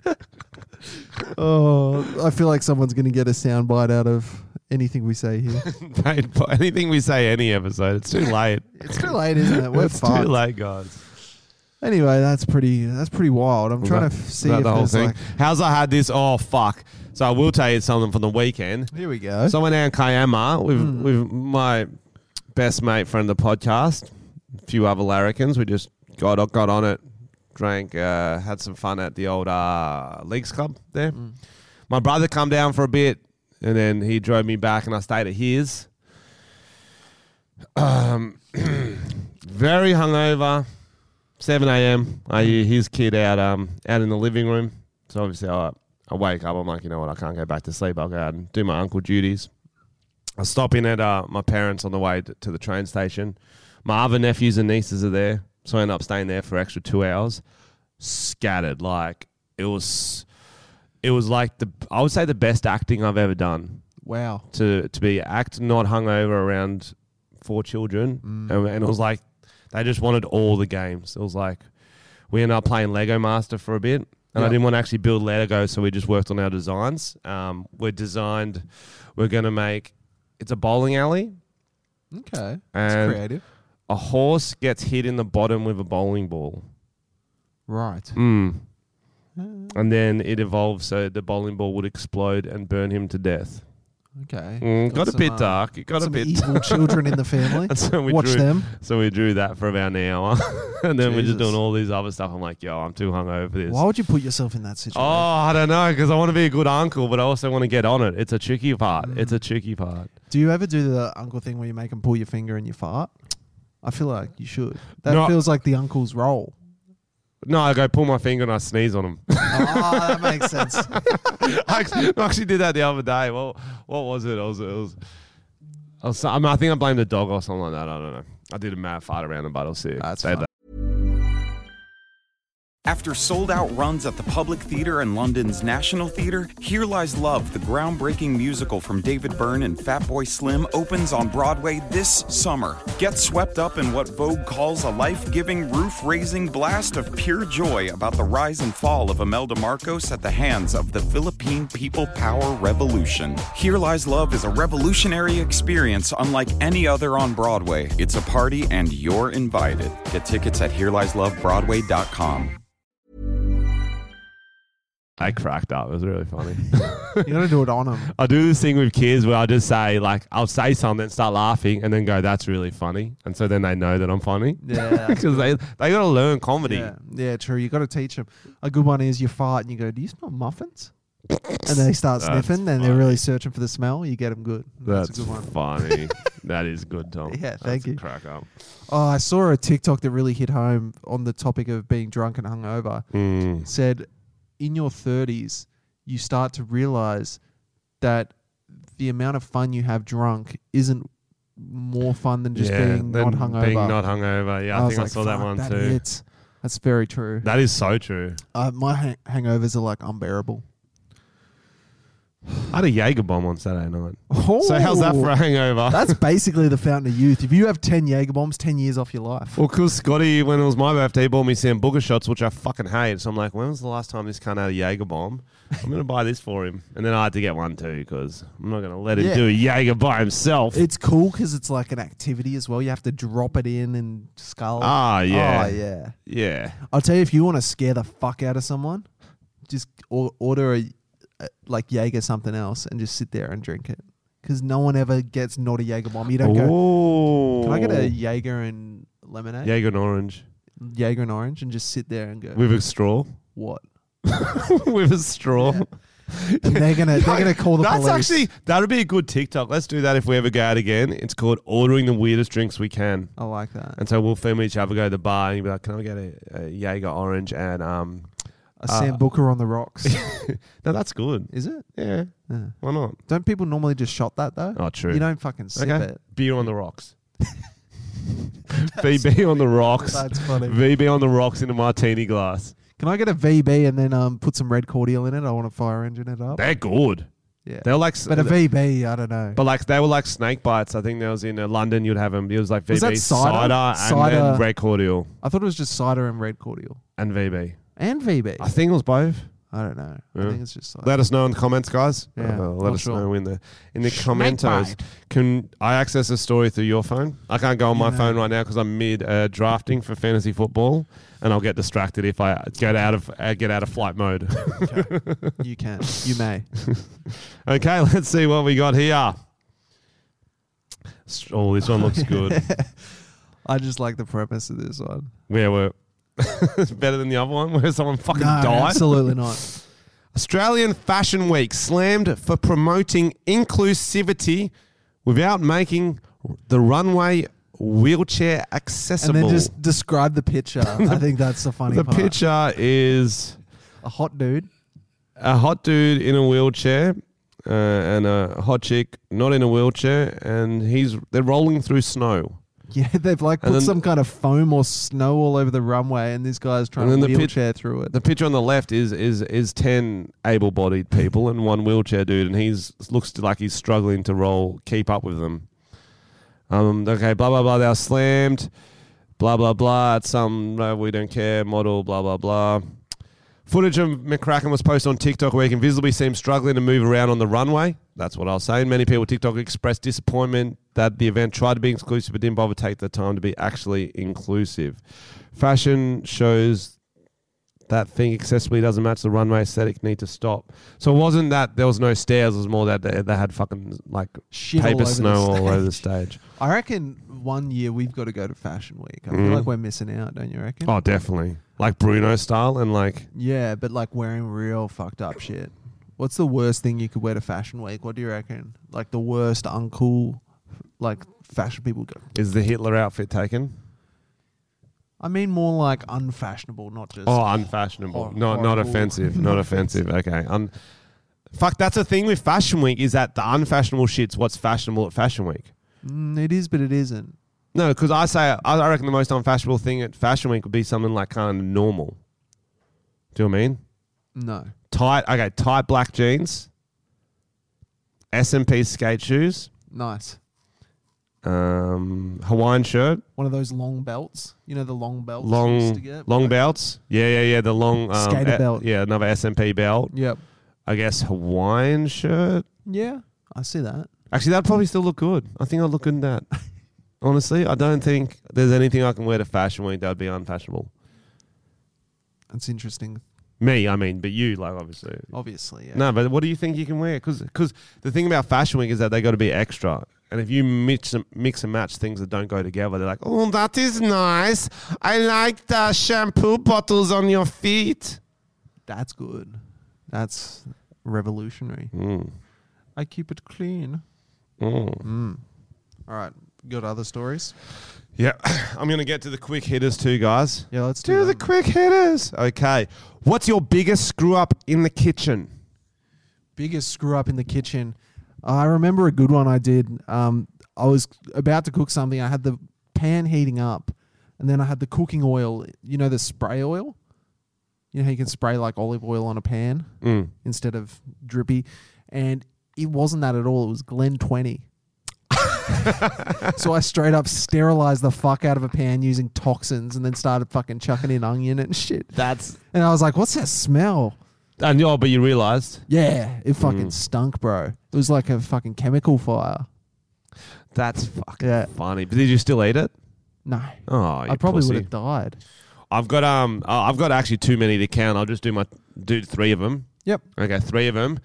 Oh, I feel like someone's going to get a soundbite out of anything we say here. Invade Po- Anything we say any episode, it's too late. It's too late, isn't it? We're it's fucked. too late, guys. Anyway, that's pretty. That's pretty wild. I'm Was trying that- to f- was see that if the whole there's thing. like. How's I had this? Oh fuck! So I will tell you something from the weekend. Here we go. So I went down Kiama with Mm. with my best mate friend of the podcast, a few other larrikins. We just got got on it, drank, uh, had some fun at the old uh, Leagues Club there. Mm. My brother come down for a bit, and then he drove me back, and I stayed at his. Um, very hungover. seven a.m. I hear his kid out um out in the living room. So obviously I, I wake up. I'm like, you know what? I can't go back to sleep. I'll go out and do my uncle duties. I stop in at uh, my parents on the way to, to the train station. My other nephews and nieces are there. So I end up staying there for extra two hours. Scattered. Like, it was, it was like the, I would say the best acting I've ever done. Wow. To, to be act not hungover around four children. Mm. And, and it was like, they just wanted all the games. It was like, we ended up playing Lego Master for a bit. And Yep. I didn't want to actually build Lego, so we just worked on our designs. Um, we're designed, we're going to make, it's a bowling alley. Okay. That's And creative. a horse gets hit in the bottom with a bowling ball. Right. Mm. And then it evolves so the bowling ball would explode and burn him to death. Okay. Mm, got a some, bit uh, dark. It got a some bit evil children in the family. And so we Watch drew, them. So we drew that for about an hour. And then we're just Jesus. doing all these other stuff. I'm like, yo, I'm too hungover for this. Why would you put yourself in that situation? Oh, I don't know, because I want to be a good uncle, but I also want to get on it. It's a tricky part. Mm. It's a tricky part. Do you ever do the uncle thing where you make them pull your finger and you fart? I feel like you should. That No. feels like the uncle's role. No, I go pull my finger and I sneeze on him. Oh, that makes sense. I actually, I actually did that the other day. Well, what was it? I was, it was, I, was, I, mean, I think I blamed the dog or something like that. I don't know. I did a mad fart around him, but I'll see. That's Say fine. that. After sold-out runs at the Public Theatre and London's National Theatre, Here Lies Love, the groundbreaking musical from David Byrne and Fatboy Slim, opens on Broadway this summer. Get swept up in what Vogue calls a life-giving, roof-raising blast of pure joy about the rise and fall of Imelda Marcos at the hands of the Philippine People Power Revolution. Here Lies Love is a revolutionary experience unlike any other on Broadway. It's a party and you're invited. Get tickets at here lies love broadway dot com. I cracked up. It was really funny. You got to do it on them. I do this thing with kids where I just say, like, I'll say something, start laughing, and then go, that's really funny. And so then they know that I'm funny. Yeah. Because they, they got to learn comedy. Yeah, yeah, true. You got to teach them. A good one is you fart and you go, "Do you smell muffins?" And they start That's sniffing. Then they're funny. really searching for the smell. You get them good. That's, That's, a good one. funny. That is good, Tom. Yeah, That's thank a you. Crack up. Oh, I saw a TikTok that really hit home on the topic of being drunk and hungover. Mm. Said, in your thirties, you start to realize that the amount of fun you have drunk isn't more fun than just Yeah, being then not hungover. Being not hungover. Yeah, I, was think I like, saw that "Fuck, one that too. hits." That's very true. That is so true. Uh, my hang- hangovers are like unbearable. I had a Jaeger bomb on Saturday night. Oh, So how's that for a hangover? That's basically the fountain of youth. If you have ten Jaeger bombs, ten years off your life. Well, because Scotty, when it was my birthday, he bought me some booger shots, which I fucking hate. So I'm like, when was the last time this cunt had a Jaeger bomb? I'm going to buy this for him. And then I had to get one too, because I'm not going to let him Yeah. do a Jaeger by himself. It's cool because it's like an activity as well. You have to drop it in and skull. Ah, yeah. Oh, yeah. yeah. I'll tell you, if you want to scare the fuck out of someone, just or- order a, a like Jaeger something else and just sit there and drink it. Because no one ever gets not a Jaeger bomb. You don't go, Ooh. can I get a Jaeger and lemonade? Jaeger and orange? Jaeger and orange, and just sit there and go, With a straw? what? With a straw? And they're gonna they're gonna call the That's police. actually, that would be a good TikTok. Let's do that if we ever go out again. It's called ordering the weirdest drinks we can. I like that. And so we'll film each other, go to the bar, and you'll be like, can I get a, a Jaeger orange and, um, A Sam uh, Booker on the rocks. no, that's good. Is it? Yeah. Yeah. Why not? Don't people normally just shot that though? Oh, true. You don't fucking sip okay. it. Beer on the rocks. V B on the rocks. That's funny. V B on the rocks in a martini glass. Can I get a V B and then um put some red cordial in it? I want to fire engine it up. They're good. Yeah. They were like, But a V B, I don't know. but like they were like snake bites. I think there was in uh, London. You'd have them. It was like V B Was that cider? and Cider. then red cordial I thought it was just cider and red cordial. and V B. And V B. I think it was both. I don't know. I Yeah. think it's just cider. Let us know in the comments, guys. Yeah, Uh, let not us sure. know in the in the Snake commentos. bite. Can I access a story through your phone? I can't go on my No. phone right now because I'm mid uh, drafting for fantasy football, and I'll get distracted if I get out of uh, get out of flight mode. You can. You may. Okay, let's see what we got here. Oh, this one looks good. I just like the premise of this one. Where we're it's better than the other one where someone fucking No, died. absolutely not. Australian Fashion Week slammed for promoting inclusivity without making the runway wheelchair accessible. And then just describe the picture. I think that's the funny the part. picture is A hot dude. a hot dude in a wheelchair uh, and a hot chick not in a wheelchair, and he's they're rolling through snow. Yeah, they've like And put then- some kind of foam or snow all over the runway, and this guy's trying And to then the pic- wheelchair through it. The picture on the left is is is ten able-bodied people and one wheelchair dude, and he's looks like he's struggling to roll, keep up with them. Um, okay, blah blah blah. They are slammed. Blah blah blah. At some uh, we don't care model. Blah blah blah. Footage of McCracken was posted on TikTok where he can visibly see him struggling to move around on the runway. That's what I was saying. Many people on TikTok expressed disappointment that the event tried to be inclusive but didn't bother to take the time to be actually inclusive. Fashion shows that thing accessibly doesn't match the runway aesthetic need to stop. So it wasn't that there was no stairs, it was more that they, they had fucking like Shit all paper over the snow all over the stage. stage. I reckon one year we've got to go to Fashion Week. I Mm. feel like we're missing out, don't you reckon? Oh, definitely. Like Bruno style and like Yeah, but like wearing real fucked up shit. What's the worst thing you could wear to Fashion Week? What do you reckon? Like the worst uncool, like fashion people go. is the Hitler outfit taken? I mean more like unfashionable, not just. Oh, unfashionable. hor- not not horrible. offensive. Not Not offensive. Okay. Un- Fuck, that's the thing with Fashion Week is that the unfashionable shit's what's fashionable at Fashion Week. Mm, it is, but it isn't. No, because I say I reckon the most unfashionable thing at Fashion Week would be something like kind of normal. Do you know what I mean? No. Tight, okay, tight black jeans, S and P skate shoes, Nice. um, Hawaiian shirt, One of those long belts. You know the long belts you used to long get? long Like- belts. Yeah, yeah, yeah. The long um, Skater eh, belt. Yeah, another S and P belt. Yep. I guess Hawaiian shirt. Yeah, I see that. Actually, that'd probably still look good. I think I'd look good in that. Honestly, I don't think there's anything I can wear to Fashion Week that would be unfashionable. That's interesting. Me, I mean, but you, like, obviously. Obviously, yeah. No, but what do you think you can wear? Because the thing about Fashion Week is that they got to be extra. And if you mix and, mix and match things that don't go together, they're like, oh, that is nice. I like the shampoo bottles on your feet. That's good. That's revolutionary. Mm. I keep it clean. Mm. Mm. All right. Got other stories? Yeah, I'm going to get to the quick hitters too, guys. Yeah, let's do Do the them. quick hitters. Okay. What's your biggest screw up in the kitchen? Biggest screw up in the kitchen. I remember a good one I did. Um, I was about to cook something. I had the pan heating up, and then I had the cooking oil. You know the spray oil? You know how you can spray like olive oil on a pan Mm. instead of drippy? And it wasn't that at all. It was Glen twenty. So I straight up sterilized the fuck out of a pan using toxins and then started fucking chucking in onion and shit. That's... And I was like, what's that smell? And oh, but you realised Yeah, it fucking Mm. stunk, bro. It was like a fucking chemical fire. that's fucking Yeah. funny. But did you still eat it? No. Oh, you I probably pussy. would have died. I've got um, uh, I've got actually too many to count. I'll just do my do three of them. Yep. Okay, three of them.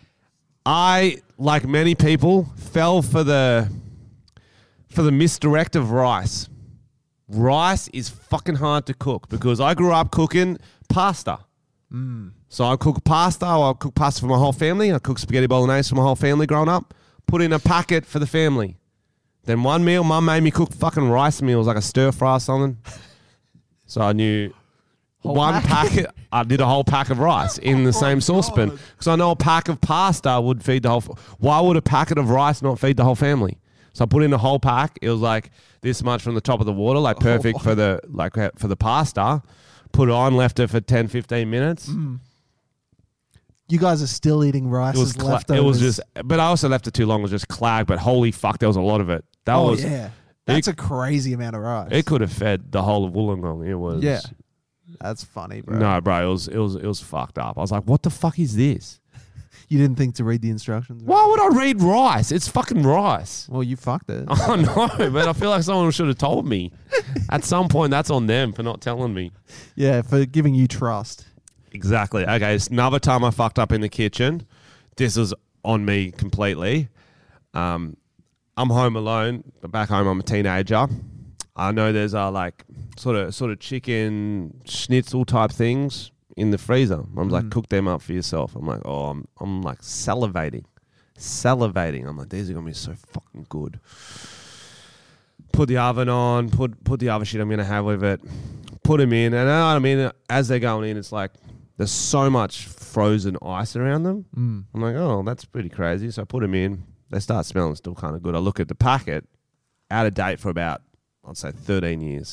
I, like many people, fell for the for the misdirect of rice. Rice is fucking hard to cook because I grew up cooking pasta. Mm. So I cook pasta. I cook pasta for my whole family. I cook spaghetti bolognese for my whole family growing up. Put in a packet for the family. Then one meal, Mum made me cook fucking rice meals like a stir fry or something. So I knew Whole one pack? packet. I did a whole pack of rice in the same saucepan because I know a pack of pasta would feed the whole. F- Why would a packet of rice not feed the whole family? So I put in a whole pack. It was like this much from the top of the water, like perfect for the like for the pasta. Put it on, left it for ten, fifteen minutes. Mm. You guys are still eating rice It was as cla- leftovers. it was just, but I also left it too long. It was just clag. But holy fuck, there was a lot of it. That oh was yeah, that's a crazy amount of rice. It could have fed the whole of Wollongong. It was Yeah, that's funny, bro. No, bro, it was it was it was fucked up. I was like, what the fuck is this? You didn't think to read the instructions. Right? Why would I read rice? It's fucking rice. Well, you fucked it. Oh no, man! I feel like someone should have told me. At some point, that's on them for not telling me. Yeah, for giving you trust. Exactly. Okay, it's another time I fucked up in the kitchen. This was on me completely. Um, I'm home alone, but back home I'm a teenager. I know there's uh, like sort of sort of chicken schnitzel type things in the freezer. I'm like, cook them up for yourself. I'm like, oh, I'm I'm like salivating, salivating. I'm like, these are gonna be so fucking good. Put the oven on. Put put the other shit I'm gonna have with it. Put them in, and you know what I mean. As they're going in, it's like there's so much frozen ice around them. Mm. I'm like, oh, that's pretty crazy. So I put them in. They start smelling still kind of good. I look at the packet, out of date for about, I'd say, thirteen years.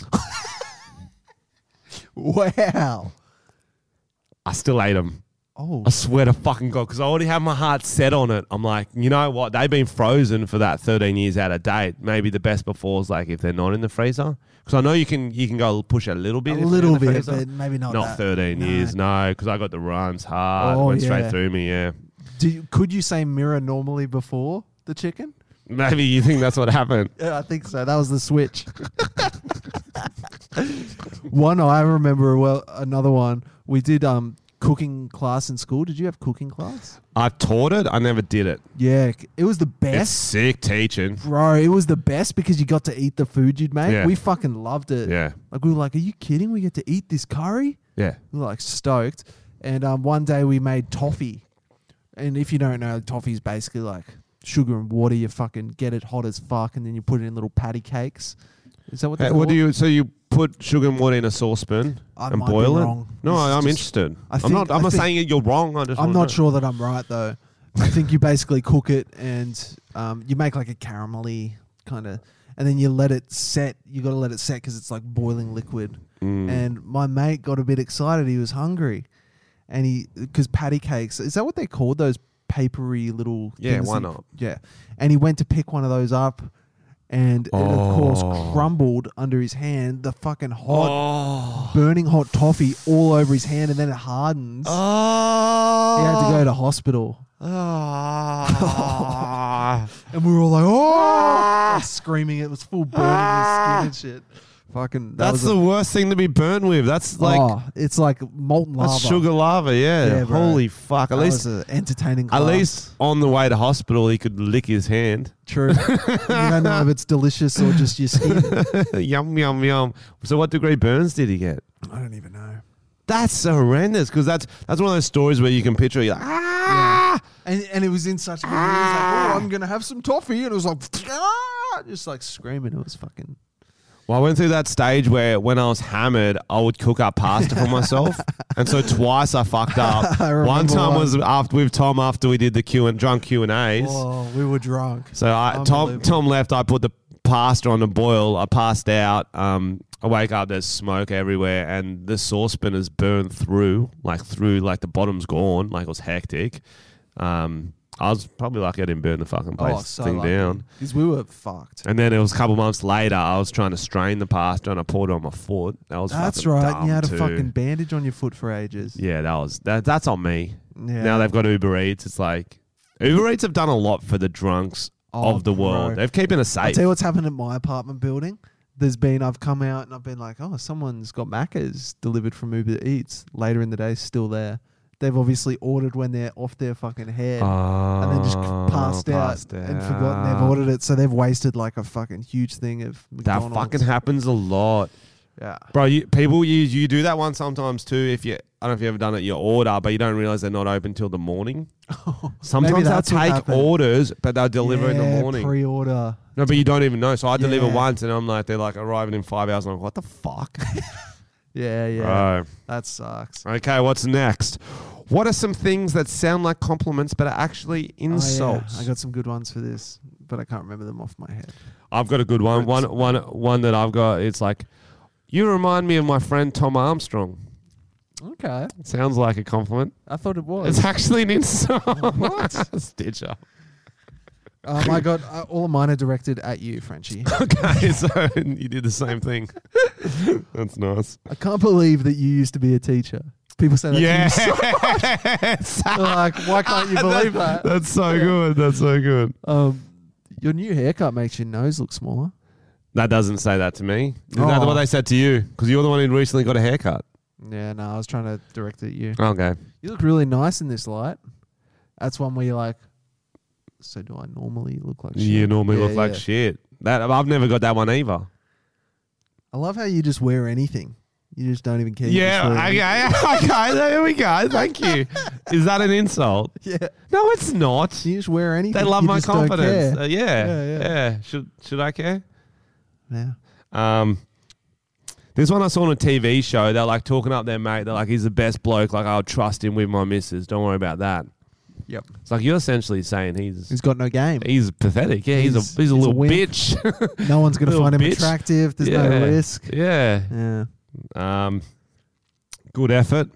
Wow. I still ate them. Oh, I swear to fucking God, because I already have my heart set on it. I'm like, you know what? They've been frozen for that thirteen years out of date. Maybe the best before is like if they're not in the freezer. Because I know you can you can go push a little bit. a if they're little in the bit, freezer. but maybe not. Not that. thirteen No. years, no, because I got the runs hard. Oh, went straight yeah. through me, yeah. Do you, could you say mirror normally before the chicken? Maybe you think that's what happened. Yeah, I think so. That was the switch. One I remember well. Another one we did um cooking class in school. Did you have cooking class? I've taught it. I never did it. Yeah, it was the It's best, sick teaching. bro. It was the best because you got to eat the food you'd make. Yeah. We fucking loved it. Yeah. Like we were like, "Are you kidding? We get to eat this curry?" Yeah. We were like stoked. And um, one day we made toffee. And if you don't know, toffee is basically like sugar and water. You fucking get it hot as fuck, and then you put it in little patty cakes. Is that what? Hey, They what do you? So you put sugar and water in a saucepan I and might be boil it? wrong. No, This is I'm just- interested. I I'm think- not. I'm I not think- saying you're wrong. I just. I'm wanna not know. sure that I'm right though. I think you basically cook it and um, you make like a caramelly kind of, and then you let it set. You got to let it set because it's like boiling liquid. Mm. And my mate got a bit excited. He was hungry, and he because patty cakes is that what they called those papery little Yeah, things why that- not? Yeah, and he went to pick one of those up, and it of course Oh. crumbled under his hand. The fucking hot, Oh. burning hot toffee all over his hand, and then it hardens. Oh. He had to go to hospital. Oh. And we were all like, oh, like screaming. It was full burning his skin and shit. Fucking, that That's was the a, worst thing to be burned with. That's like oh, it's like molten lava. that's sugar lava. Yeah. Yeah, bro. Holy fuck. At That least, was an entertaining at class. least on the way to hospital, he could lick his hand. True. You don't know if it's delicious or just your skin. Yum yum yum. So, what degree burns did he get? I don't even know. That's horrendous because that's that's one of those stories where you can picture you're like, ah. And and it was in such a good mood. He was like, oh, I'm going to have some toffee. And it was like, ah, just like screaming. It was fucking. Well, I went through that stage where when I was hammered, I would cook up pasta for myself, and so twice I fucked up. I remember one time one. was after with Tom after we did the Q and drunk Q and A's. Oh, we were drunk. So I, Tom Unbelievable. Tom left. I put the pasta on the boil. I passed out. Um, I wake up. There's smoke everywhere, and the saucepan is burned through, like through, like the bottom's gone. Like it was hectic. Um, I was probably lucky I didn't burn the fucking place Oh, so thing down. Because we were fucked. And then it was a couple months later. I was trying to strain the pasta, and I poured it on my foot. That was That's fucking right. dumb You had a too. fucking bandage on your foot for ages. Yeah, that was that. That's on me. Yeah. Now they've got Uber Eats. It's like Uber Eats have done a lot for the drunks Oh, of the bro. world. They've keeping us I'll safe. tell you what's happened at my apartment building. There's been, I've come out and I've been like, oh, someone's got Macca's delivered from Uber Eats. Later in the day, still there. They've obviously ordered when they're off their fucking head and then just Oh, passed, passed out and forgotten they've ordered it. So they've wasted like a fucking huge thing of That McDonald's. fucking happens a lot, Yeah. bro. You, people, you you do that one sometimes too. If you, I don't know if you ever done it, you order, but you don't realize they're not open till the morning. Sometimes they'll that's what take happened. orders, but they'll deliver in the Yeah, morning. Pre-order. No, but you don't even know. So I deliver Yeah. once, and I'm like, they're like arriving in five hours. And I'm like, what the fuck? Yeah, yeah. Bro. That sucks. Okay, what's next? What are some things that sound like compliments but are actually insults? Oh, yeah. I got some good ones for this, but I can't remember them off my head. I've got a good one. One, one, one that I've got. It's like, you remind me of my friend Tom Armstrong. Okay. Okay. Sounds like a compliment. I thought it was. It's actually an insult. What? Stitcher. Um, I got uh, all of mine are directed at you, Frenchie. Okay, so you did the same thing. That's nice. I can't believe that you used to be a teacher. People say that Yes. to you so much. Like, why can't you believe that? That's so good. That's so good. Um, your new haircut makes your nose look smaller. That doesn't say that to me. Is Oh. that what they said to you? Because you're the one who recently got a haircut. Yeah, no, I was trying to direct it at you. Okay. You look really nice in this light. That's one where you're like, so do I normally look like shit? You normally Yeah, look like yeah. shit. That I've never got that one either. I love how you just wear anything. You just don't even care. You Yeah, just wear anything. okay, okay, there we go. Thank you. Is that an insult? Yeah. No, it's not. You just wear anything. They love You my just don't confidence. care. Uh, yeah, Yeah, yeah, yeah. Should should I care? Yeah. Um, this one I saw on a T V show. They're like talking up their mate. They're like, he's the best bloke. Like, I'll trust him with my missus. Don't worry about that. Yep. It's like you're essentially saying he's He's got no game. he's pathetic. Yeah, he's, He's- a he's a he's a little wimp. bitch. No one's going to Little find him bitch. attractive. There's yeah. no risk. Yeah. Yeah. Um, good effort.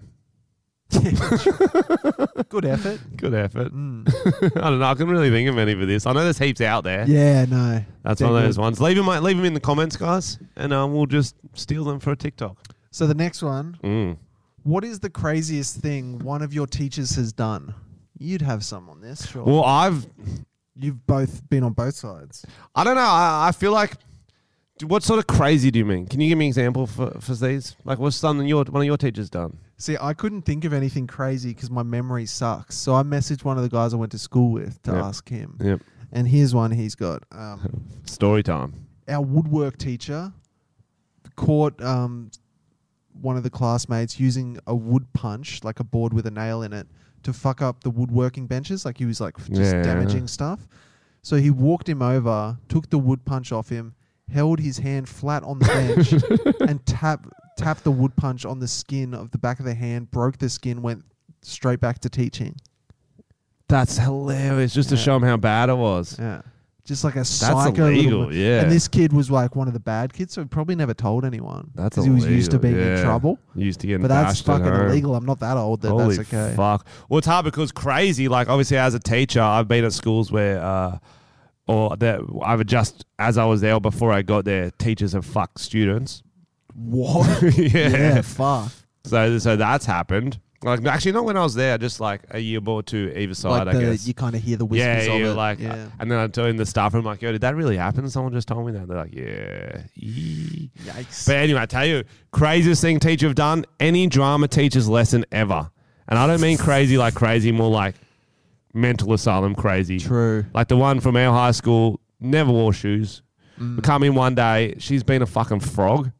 Good effort. Good effort. Mm. I don't know. I couldn't really think of any for this. I know there's heaps out there. Yeah, no. That's They're one of those good. ones. Leave them, leave them in the comments, guys, and um, we'll just steal them for a TikTok. So the next one, Mm. what is the craziest thing one of your teachers has done? You'd have some on this, sure. Well, I've, You've both been on both sides. I don't know. I, I feel like, what sort of crazy do you mean? Can you give me an example for, for these? Like, what's something your one of your teachers done? See, I couldn't think of anything crazy because my memory sucks. So I messaged one of the guys I went to school with to Yep. ask him. Yep. And here's one he's got. Um, Story time. our woodwork teacher caught um, one of the classmates using a wood punch, like a board with a nail in it, to fuck up the woodworking benches. Like he was like just Yeah. damaging stuff. So he walked him over, took the wood punch off him, held his hand flat on the bench, and tap tapped the wood punch on the skin of the back of the hand, broke the skin, went straight back to teaching. That's hilarious. Just to Yeah. show them how bad it was. Yeah. Just like a psycho. illegal, little- yeah. And this kid was like one of the bad kids, so he probably never told anyone. That's because he was used to illegal, being in yeah. trouble. Used to getting But that's bashed at fucking home. illegal. I'm not that old that Holy that's okay. fuck. Well, it's hard because crazy. Like, obviously, as a teacher, I've been at schools where, uh, or that I've just as I was there or before I got there, teachers have fucked students. What? yeah. yeah, fuck. So, so that's happened. Like, actually, not when I was there. Just like a year or two either side. Like I the, guess. you kind of hear the whispers yeah, of yeah, it. like, yeah. and then I'm telling the staff room, like, yo, did that really happen? Someone just told me that. They're like, yeah. Yee. Yikes. But anyway, I tell you, craziest thing teacher have done, any drama teacher's lesson ever. And I don't mean crazy like crazy, more like mental asylum crazy. True. Like the one from our high school, never wore shoes. Mm. We come in one day, she's been a fucking frog.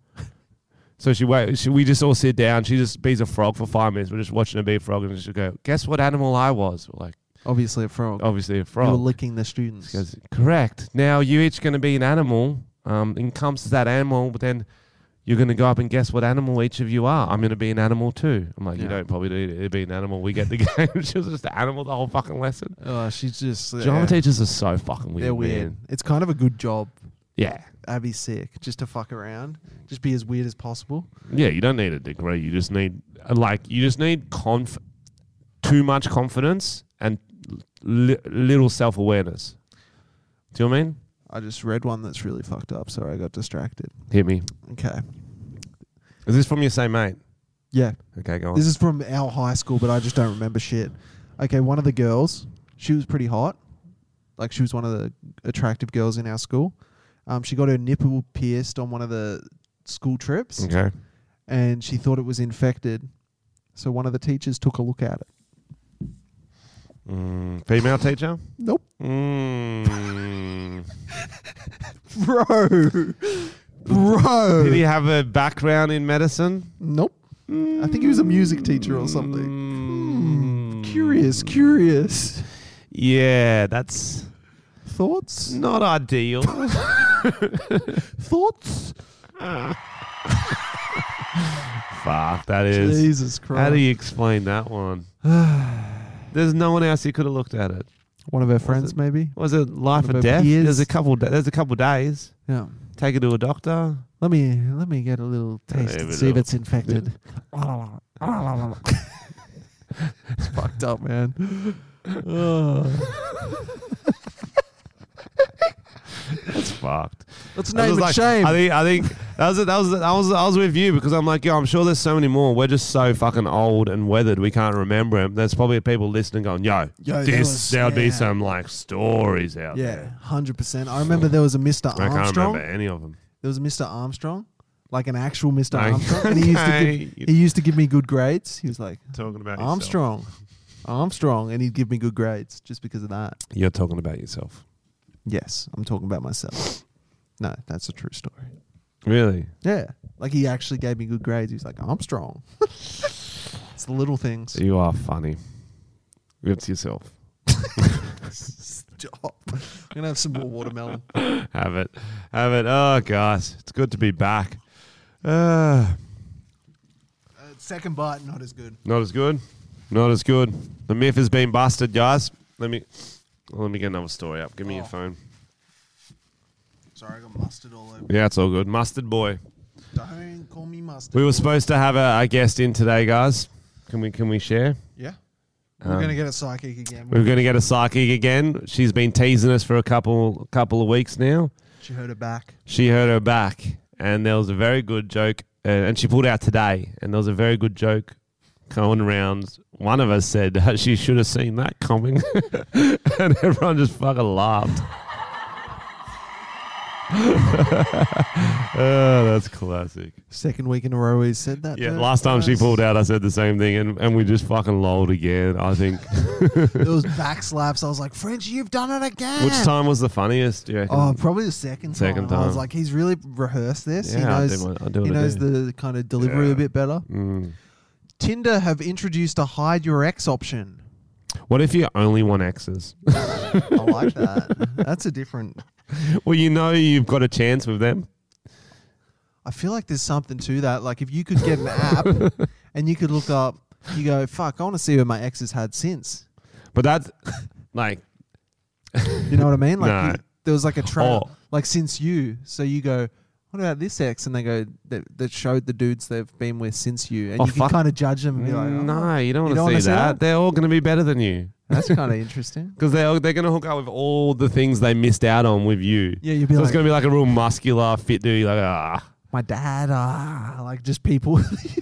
So she wait. She, we just all sit down. She just bees a frog for five minutes. We're just watching her be a frog, and she go, "Guess what animal I was?" We're like, Obviously a frog. obviously a You were frog. licking the students. She goes, correct. Now you're each going to be an animal. Um, in comes that animal, but then you're going to go up and guess what animal each of you are. I'm going to be an animal too. I'm like, you Yeah. don't probably need to be an animal. We get the game. She was just an animal the whole fucking lesson. Oh, she's just... Drama yeah. teachers are so fucking weird. They're weird. Man. It's kind of a good job. Yeah. That'd be sick. Just to fuck around. Just be as weird as possible. Yeah, you don't need a degree. You just need, uh, like, you just need conf- too much confidence and li- little self-awareness. Do you know what I mean? I just read one that's really fucked up. Sorry, I got distracted. Hit me. Okay. Is this from your same mate? Yeah. Okay, go on. This is from our high school, but I just don't remember shit. Okay, one of the girls, she was pretty hot. Like, she was one of the attractive girls in our school. Um, she got her nipple pierced on one of the school trips, okay. and she thought it was infected. So one of the teachers took a look at it. Mm, female teacher? Nope. Mm. Bro. Bro. Did he have a background in medicine? Nope. I think he was a music teacher or something. Hmm. Curious, curious. Yeah, that's Thoughts? not ideal. Thoughts? Fuck, that is. Jesus Christ. How do you explain that one? There's no one else who could have looked at it. One of her friends, it? maybe? Was it life One or of her death? peers? There's a couple. Da- there's a couple days. Yeah. Take it to a doctor. Let me let me get a little taste Yeah, and but see if no. it's infected. It's fucked up, man. Oh. That's fucked. That's a I name was of like, shame. I think I think that was that was I was I was with you because I'm like, yo, I'm sure there's so many more. We're just so fucking old and weathered, we can't remember them. There's probably people listening going, yo, Yo, there this was- there'll be yeah. some like stories out yeah, there. hundred percent. I remember there was a Mister I can't Armstrong. remember any of them. There was a Mister Armstrong, like an actual Mister Okay. Armstrong, and he used to give, he used to give me good grades. He was like Talking about yourself. Armstrong, Armstrong, and he'd give me good grades just because of that. You're talking about yourself. Yes, I'm talking about myself. No, that's a true story. Really? Yeah, like he actually gave me good grades. He was like Armstrong. It's the little things. You are funny. It's yourself. Stop. I'm gonna have some more watermelon. Have it. Have it. Oh, gosh. It's good to be back. Uh, Uh, second bite, not as good. not as good. Not as good. The myth has been busted, guys. Let me let me get another story up. Give me your Oh. phone. Sorry, I got mustard all over. Yeah, it's all good. Mustard boy. Don't call me mustard. We were boy. supposed to have a, a guest in today, guys. Can we can we share? Yeah. We're Um, gonna get a psychic again. We're going to get a psychic again. She's been teasing us for a couple couple of weeks now. She heard it back. She heard her back, and there was a very good joke, uh, and she pulled out today, and there was a very good joke going around. One of us said uh, she should have seen that coming, and everyone just fucking laughed. Oh, that's classic. Second week in a row he's said that. Yeah, joke, last time she guys. pulled out, I said the same thing, and, and we just fucking lolled again, I think. It was back slaps. I was like, French, you've done it again. Which time was the funniest, do you reckon? Oh, probably the second time. Second I was time. like, he's really rehearsed this. he Yeah, I'll knows, do what- I'll do he what I knows do. the kind of delivery Yeah. a bit better. Mm. Tinder have introduced a hide your ex option. What if you only want exes? I like that. That's a different. Well, you know you've got a chance with them. I feel like there's something to that. Like if you could get an app and you could look up, you go, fuck, I want to see what my ex has had since. But that's like, You know what I mean? Like No. you- there was like a trail, Oh. like since you. So you go, what about this ex? And they go, that, that showed the dudes they've been with since you. And Oh, you can fuck. kind of judge them and be like, oh, no, you don't you want don't to wanna see see that. that? They're all going to be better than you that's kind of interesting. because they're they're going to hook up with all the things they missed out on with you. Yeah, you'd be So like, it's going to be like a real muscular, fit dude. Like ah, my dad, ah, like just people,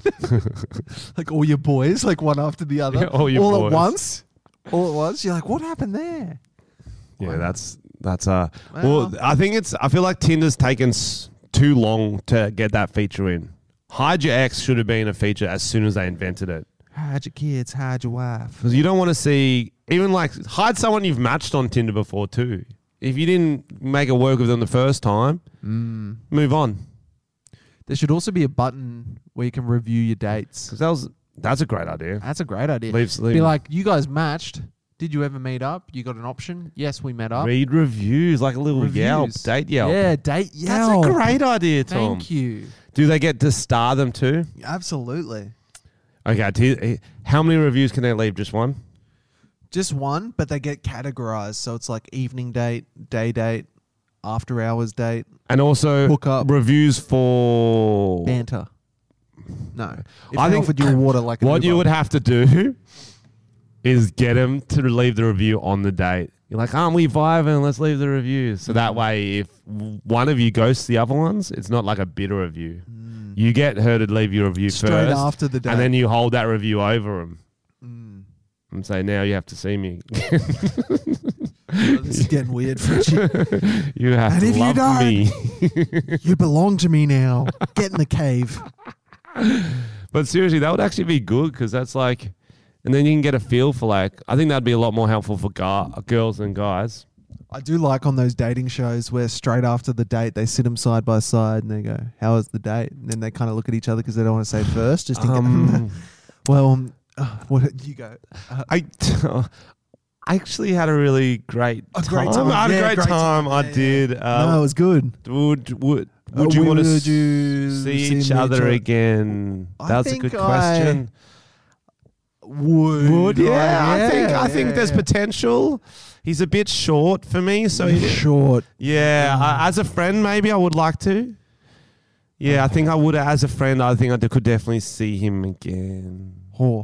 like all your boys, like one after the other, Yeah, all your all boys. at once, all at once. You're like, what happened there? yeah, that's that's uh. Well- Well, I think it's. I feel like Tinder's taken s- too long to get that feature in. Hide your ex should have been a feature as soon as they invented it. Hide your kids, hide your wife. Because you don't want to see, even like, hide someone you've matched on Tinder before too. If you didn't make it work with them the first time, Mm. move on. There should also be a button where you can review your dates. Because that was, that's a great idea. That's a great idea. Leave, leave, Be like, you guys matched. Did you ever meet up? You got an option? Yes, we met up. read reviews, like a little Reviews. Yelp, date Yelp. Yeah, date Yelp. That's a great idea, Tom. Thank you. Do they get to star them too? Absolutely. Okay, t- how many reviews can they leave? Just one? Just one, but they get categorized. So it's like evening date, day date, after hours date, And also Hook up. reviews for... banter. No. If I they think offered you water like an what you Uber. would have to do is get them to leave the review on the date. You're like, aren't we vibing? Let's leave the reviews. So that way, if one of you ghosts the other ones, it's not like a bitter review. You get her to leave your review Straight first. after the date. And then you hold that review over them. Mm. And say, now you have to see me. Oh, this is getting weird, Frenchie. You have And to if you love don't- me. You belong to me now. Get in the cave. But seriously, that would actually be good because that's like, and then you can get a feel for like, I think that'd be a lot more helpful for gu- girls than guys. I do like on those dating shows where straight after the date they sit them side by side and they go, "How was the date?" And then they kind of look at each other because they don't want to say it first. Just in Um, well, um, uh, what you go? Uh, I, I actually had a really great A time. great time. I had Yeah, a great, great time. time. I Yeah, yeah. did. no, it Uh, was good. would would would Uh, you want to would you see see each me other try- again? I That's a think good I- question. Would, Would yeah, I think I yeah, think there's yeah. potential. He's a bit short for me, so He's he, short. yeah. I, as a friend, maybe I would like to. Yeah, I think I would as a friend. I think I could definitely see him again. Whore.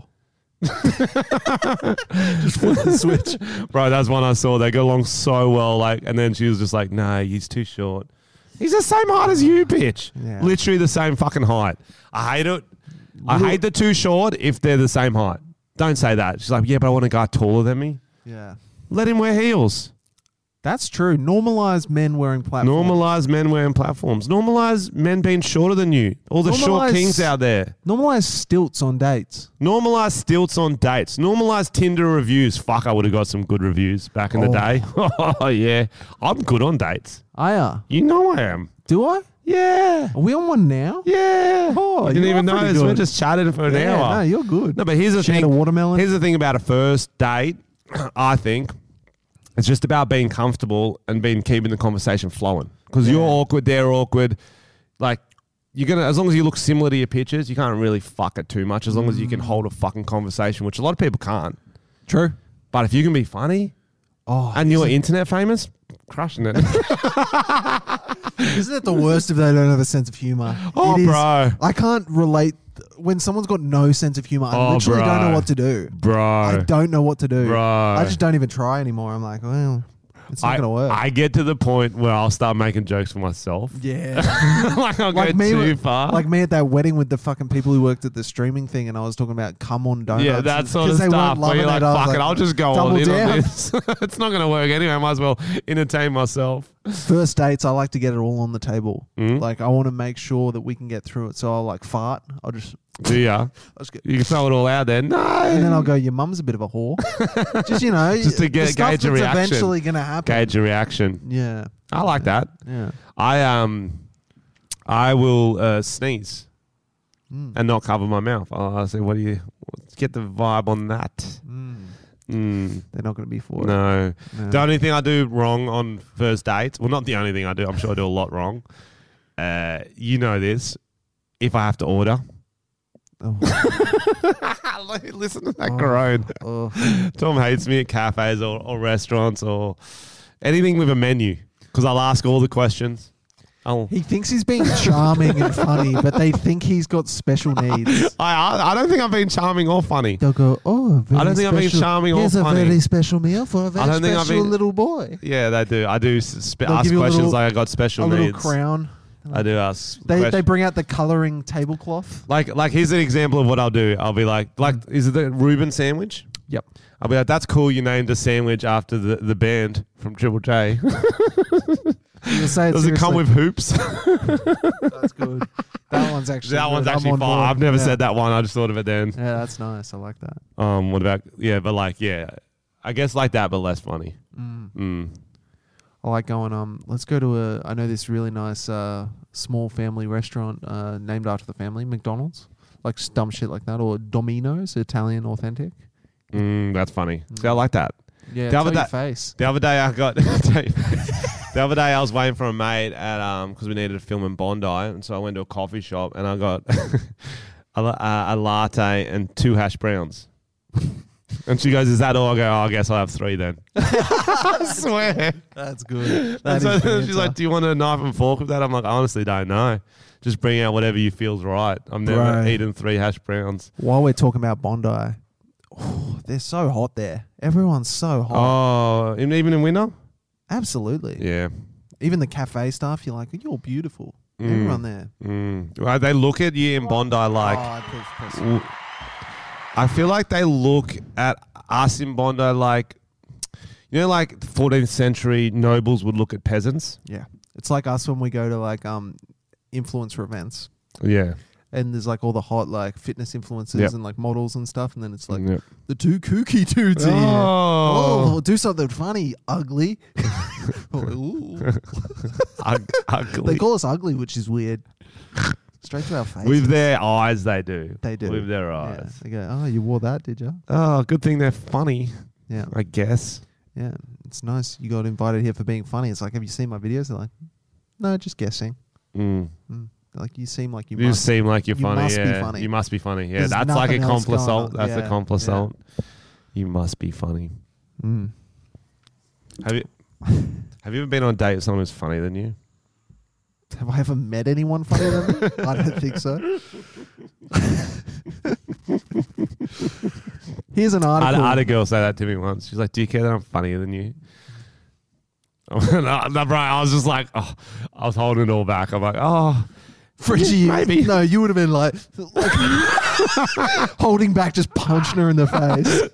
Just flip the switch. Bro, that's one I saw. They go along so well, like, and then she was just like, "No, he's too short. He's the same height as you, bitch. Yeah. Literally the same fucking height. I hate it. I hate the too short if they're the same height. Don't say that." She's like, "Yeah, but I want a guy taller than me." Yeah. Let him wear heels. That's true. Normalize men wearing platforms. Normalize men wearing platforms. Normalize men being shorter than you. All the short Normalise- kings out there. Normalize stilts on dates. Normalize stilts on dates. Normalize Tinder reviews. Fuck, I would have got some good reviews back in the Oh. day. Oh, yeah. I'm good on dates. I are. You know I am. Do I? Yeah. Are we on one now? Yeah. Oh, you didn't you even are pretty notice. We're good. just chatting for an Yeah, hour. no, you're good. No, but here's the Shared thing. a watermelon. Here's the thing about a first date, I think. It's just about being comfortable and being keeping the conversation flowing. Because you're awkward, they're awkward. Like, you're gonna as long as you look similar to your pictures, you can't really fuck it too much as long as you can hold a fucking conversation, which a lot of people can't. True. But if you can be funny Oh, and you're internet famous, crushing it. isn't it the worst if they don't have a sense of humor? Oh, It is- bro. I can't relate. When someone's got no sense of humor, I Oh, literally don't bro. know what to do. Bro. I don't know what to do. Bro. I just don't even try anymore. I'm like, well, it's not I, going to work. I get to the point where I'll start making jokes for myself. yeah. Like I'll like go me, too with- far. like me at that wedding with the fucking people who worked at the streaming thing, and I was talking about come on donuts. Yeah, that and- sort of 'cause they weren't stuff. Where loving you're like, it, I was fuck it, like, I'll just go all double in down. on this. It's not going to work anyway. I might as well entertain myself. First dates, I like to get it all on the table. Mm. Like I want to make sure that we can get through it. So I'll like fart. I'll just, Do ya? I'll just get, You can throw it all out there. No. and then I'll go. Your mum's a bit of a whore. just you know, Just to the get- stuff gauge a that's reaction. eventually going to happen. Gauge your reaction. Yeah, I like that. yeah. I um, I will uh, sneeze Mm. and not cover my mouth. I'll, I'll say, "What do you get the vibe on that?" Mm. Mm, They're not going to be for it. no. No. The only thing I do wrong on first dates, well, not the only thing I do. I'm sure I do a lot wrong. Uh, you know this. If I have to order, Oh. listen to that Oh. groan. Oh. Tom hates me at cafes or, or restaurants or anything with a menu because I'll ask all the questions. I'll, He thinks he's being charming and funny, but they think he's got special needs. I, I I don't think I'm being charming or funny. They'll go, oh, very I don't think I'm being special- charming or Here's funny. a very special meal for a very I don't think I'm special being- little boy. Yeah, they do. I do spe- They'll ask give you a questions little- like I got special A little needs. crown. I do ask. They quest- they bring out the colouring tablecloth. like like here's an example of what I'll do. I'll be like like is it the Reuben sandwich? Yep. I'll be like, that's cool. You named a sandwich after the, the band from Triple J. You'll say it Does it come seriously. with hoops? That's good. That one's actually that one's good. I'm actually on fine. board. I've never Yeah. said that one. I just thought of it then. Yeah, that's nice. I like that. Um, what about yeah? But like yeah, I guess like that, but less funny. Mm. Mm. I like going. Um, let's go to a. I know this really nice uh, small family restaurant uh, named after the family, McDonald's, like s- dumb shit like that, or Domino's, Italian authentic. Mm, that's funny. See, I like that. Yeah, The tell other your day- face. The other day I got the other day I was waiting for a mate at um because we needed to film in Bondi, and so I went to a coffee shop and I got a, la- a, a latte and two hash browns. And she goes, "Is that all?" I go, "Oh, I guess I'll have three then." I swear. That's good. And so she's like, "Do you want a knife and fork with that?" I'm like, "I honestly don't know. Just bring out whatever you feel's right. I've never Right. eaten three hash browns." While we're talking about Bondi, oh, they're so hot there. Everyone's so hot. Oh, in- even in winter? Absolutely. Yeah. Even the cafe staff, you're like, you're beautiful. Mm. Everyone there. Mm. Well, they look at you in Bondi like. oh, I push, push. w- I feel like they look at us in Bondi like, you know, like fourteenth century nobles would look at peasants. Yeah. It's like us when we go to like um influencer events. Yeah. And there's like all the hot like fitness influencers Yep. and like models and stuff. And then it's like Yep. the two kooky dudes here. Oh. Oh, do something funny, ugly. Ooh. Ug- ugly. They call us ugly, which is weird. Straight to our face. With their eyes, they do. They do. With their Yeah. eyes. They go, oh, you wore that, did you? Oh, good thing they're funny, Yeah. I guess. Yeah. It's nice. You got invited here for being funny. It's like, have you seen my videos? They're like, no, just guessing. Mm. Mm. They're like, you seem like you, You must. seem like you're you funny. must be yeah. funny. You must be funny. Yeah, There's that's like a nothing else going complisalt. on. That's Yeah, a complisalt. You must be funny. Mm. Have you have you ever been on a date with someone who's funnier than you? Have I ever met anyone funnier than me? I don't think so. Here's an I had, article. I had a girl say that to me once. She's like, "Do you care that I'm funnier than you?" no, no, bro. I was just like, oh, I was holding it all back. I'm like, oh, Fridgie, maybe. No, you would have been like, like holding back, just punching her in the face.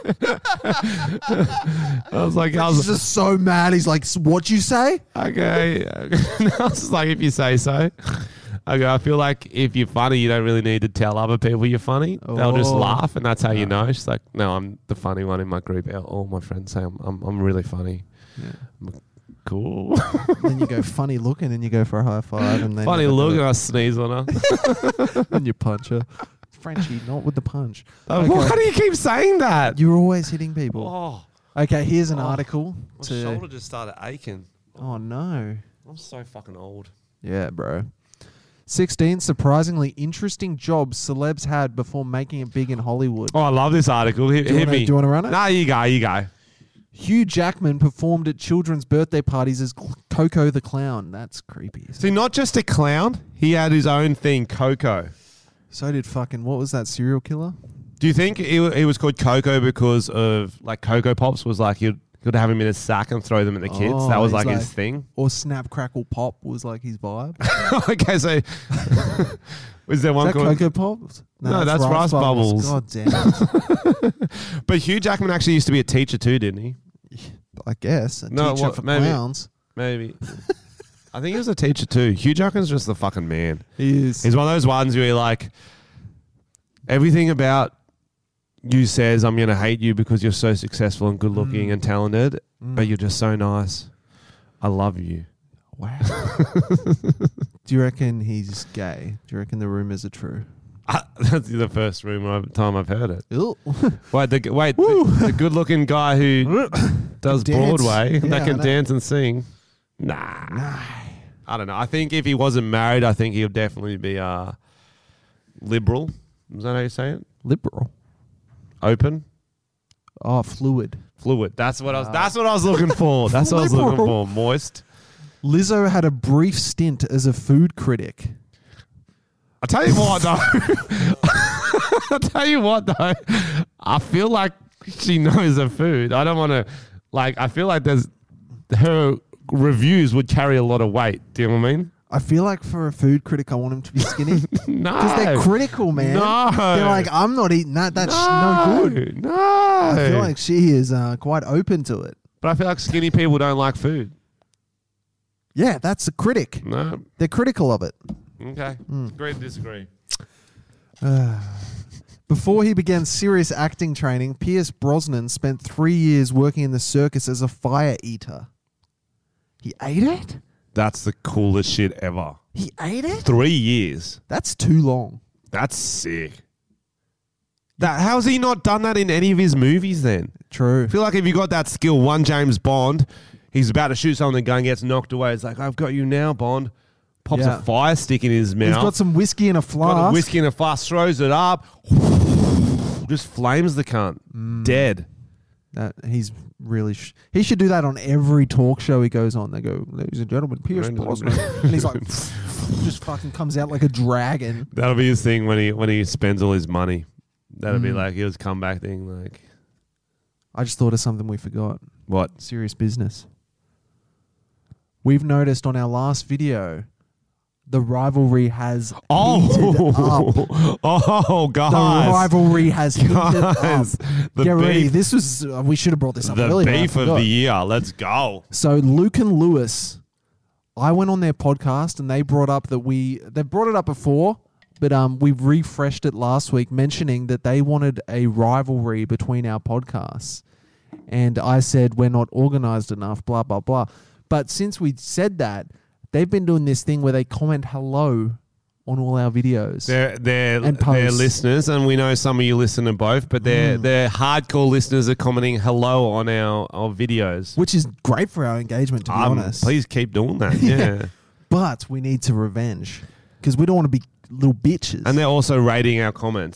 I was like, I He's was just so mad. He's like, "What'd you say?" okay. I was just like, if you say so. I go, I feel like if you're funny, you don't really need to tell other people you're funny. They'll just Oh. laugh, and that's how you know. She's like, no, I'm the funny one in my group. All my friends say I'm, I'm, I'm really funny. Yeah. I'm like, cool. Then you go funny looking, and you go for a high five, and then Funny you look, and I sneeze on her. and you punch her. Frenchie, not with the punch. Oh, Okay. Why do you keep saying that? You're always hitting people. Oh, Okay, here's an Oh. article. my To, shoulder just started aching. oh no. I'm so fucking old. Yeah, bro. sixteen surprisingly interesting jobs celebs had before making it big in Hollywood. Oh, I love this article. Hit, Do you hit wanna- me. do you wanna run it? Nah, you go. You go. Hugh Jackman performed at children's birthday parties as Cl- Coco the Clown. That's creepy. See, not just a clown. He had his own thing, Coco. So did fucking, what was that serial killer? Do you think it, wa- it was called Coco because of like Coco Pops was like he'd, he'd have him in a sack and throw them at the kids? Oh, that was he's like, like- his thing. Or Snap Crackle Pop was like his vibe. Is Okay, so was there one that called? Coco Pops? No, that's Rice Bubbles. God damn it. But Hugh Jackman actually used to be a teacher too, didn't he? I guess. A No, teacher what- for maybe. clowns. Maybe. I think he was a teacher too. Hugh Jackman's just the fucking man. He is. He's one of those ones where you're like, everything about you says, I'm going to hate you because you're so successful and good looking Mm. and talented, Mm. but you're just so nice. I love you. Wow. Do you reckon he's gay? Do you reckon the rumors are true? Ah, that's the first rumor I've- time I've heard it. Ew. Wait, the, wait, Woo. the, the good looking guy who does Dance. Broadway, Yeah, that I can know. dance and sing. Nah. Nah. I don't know. I think if he wasn't married, I think he'll definitely be uh, liberal. Is that how you say it? Liberal. Open? Oh, fluid. Fluid. That's what I was. Ah. That's what I was looking for. That's what I was looking Liberal. for. Moist. Lizzo had a brief stint as a food critic. I tell you what, though. I tell you what, though. I feel like she knows her food. I don't want to. Like, I feel like there's her reviews would carry a lot of weight. Do you know what I mean? I feel like for a food critic, I want him to be skinny. No. Because they're critical, man. No. They're like, I'm not eating that. That's no, good. No. I feel like she is uh, quite open to it. But I feel like skinny people don't like food. Yeah, that's a critic. No. They're critical of it. Okay. Hmm. Agree to disagree. Before he began serious acting training, Pierce Brosnan spent three years working in the circus as a fire eater. He ate it? That's the coolest shit ever. He ate it? Three years. That's too long. That's sick. That how's he not done that in any of his movies then? True. I feel like if you got that skill, one James Bond, he's about to shoot someone, the gun gets knocked away. It's like, I've got you now, Bond. Pops Yeah. a fire stick in his mouth. He's got some whiskey in a Got flask. a whiskey in a flask, throws it up, just flames the cunt. Mm. Dead. That he's really. Sh- he should do that on every talk show he goes on. They go, ladies and gentlemen, Pierce Ladies and Brosnan, and he's like, just fucking comes out like a dragon. That'll be his thing when he when he spends all his money. That'll be Mm. like his comeback thing. Like I just thought of something we forgot. what? Serious business. We've noticed on our last video, the rivalry has heated up. Oh, oh, The guys, rivalry has heated guys, up. the Get ready. beef, This was uh, we should have brought this up the earlier. I beef of forgot. the year. Let's go. So Luke and Lewis, I went on their podcast and they brought up that we they brought it up before, but um we refreshed it last week, mentioning that they wanted a rivalry between our podcasts, and I said we're not organized enough, blah blah blah. But since we said that, they've been doing this thing where they comment hello on all our videos. They're they're And they're posts. listeners, and we know some of you listen to both. But they're Mm. they're hardcore listeners are commenting hello on our, our videos. Which is great for our engagement, to be Um, honest. please keep doing that. Yeah. But we need to revenge because we don't want to be little bitches. And they're also rating our comments.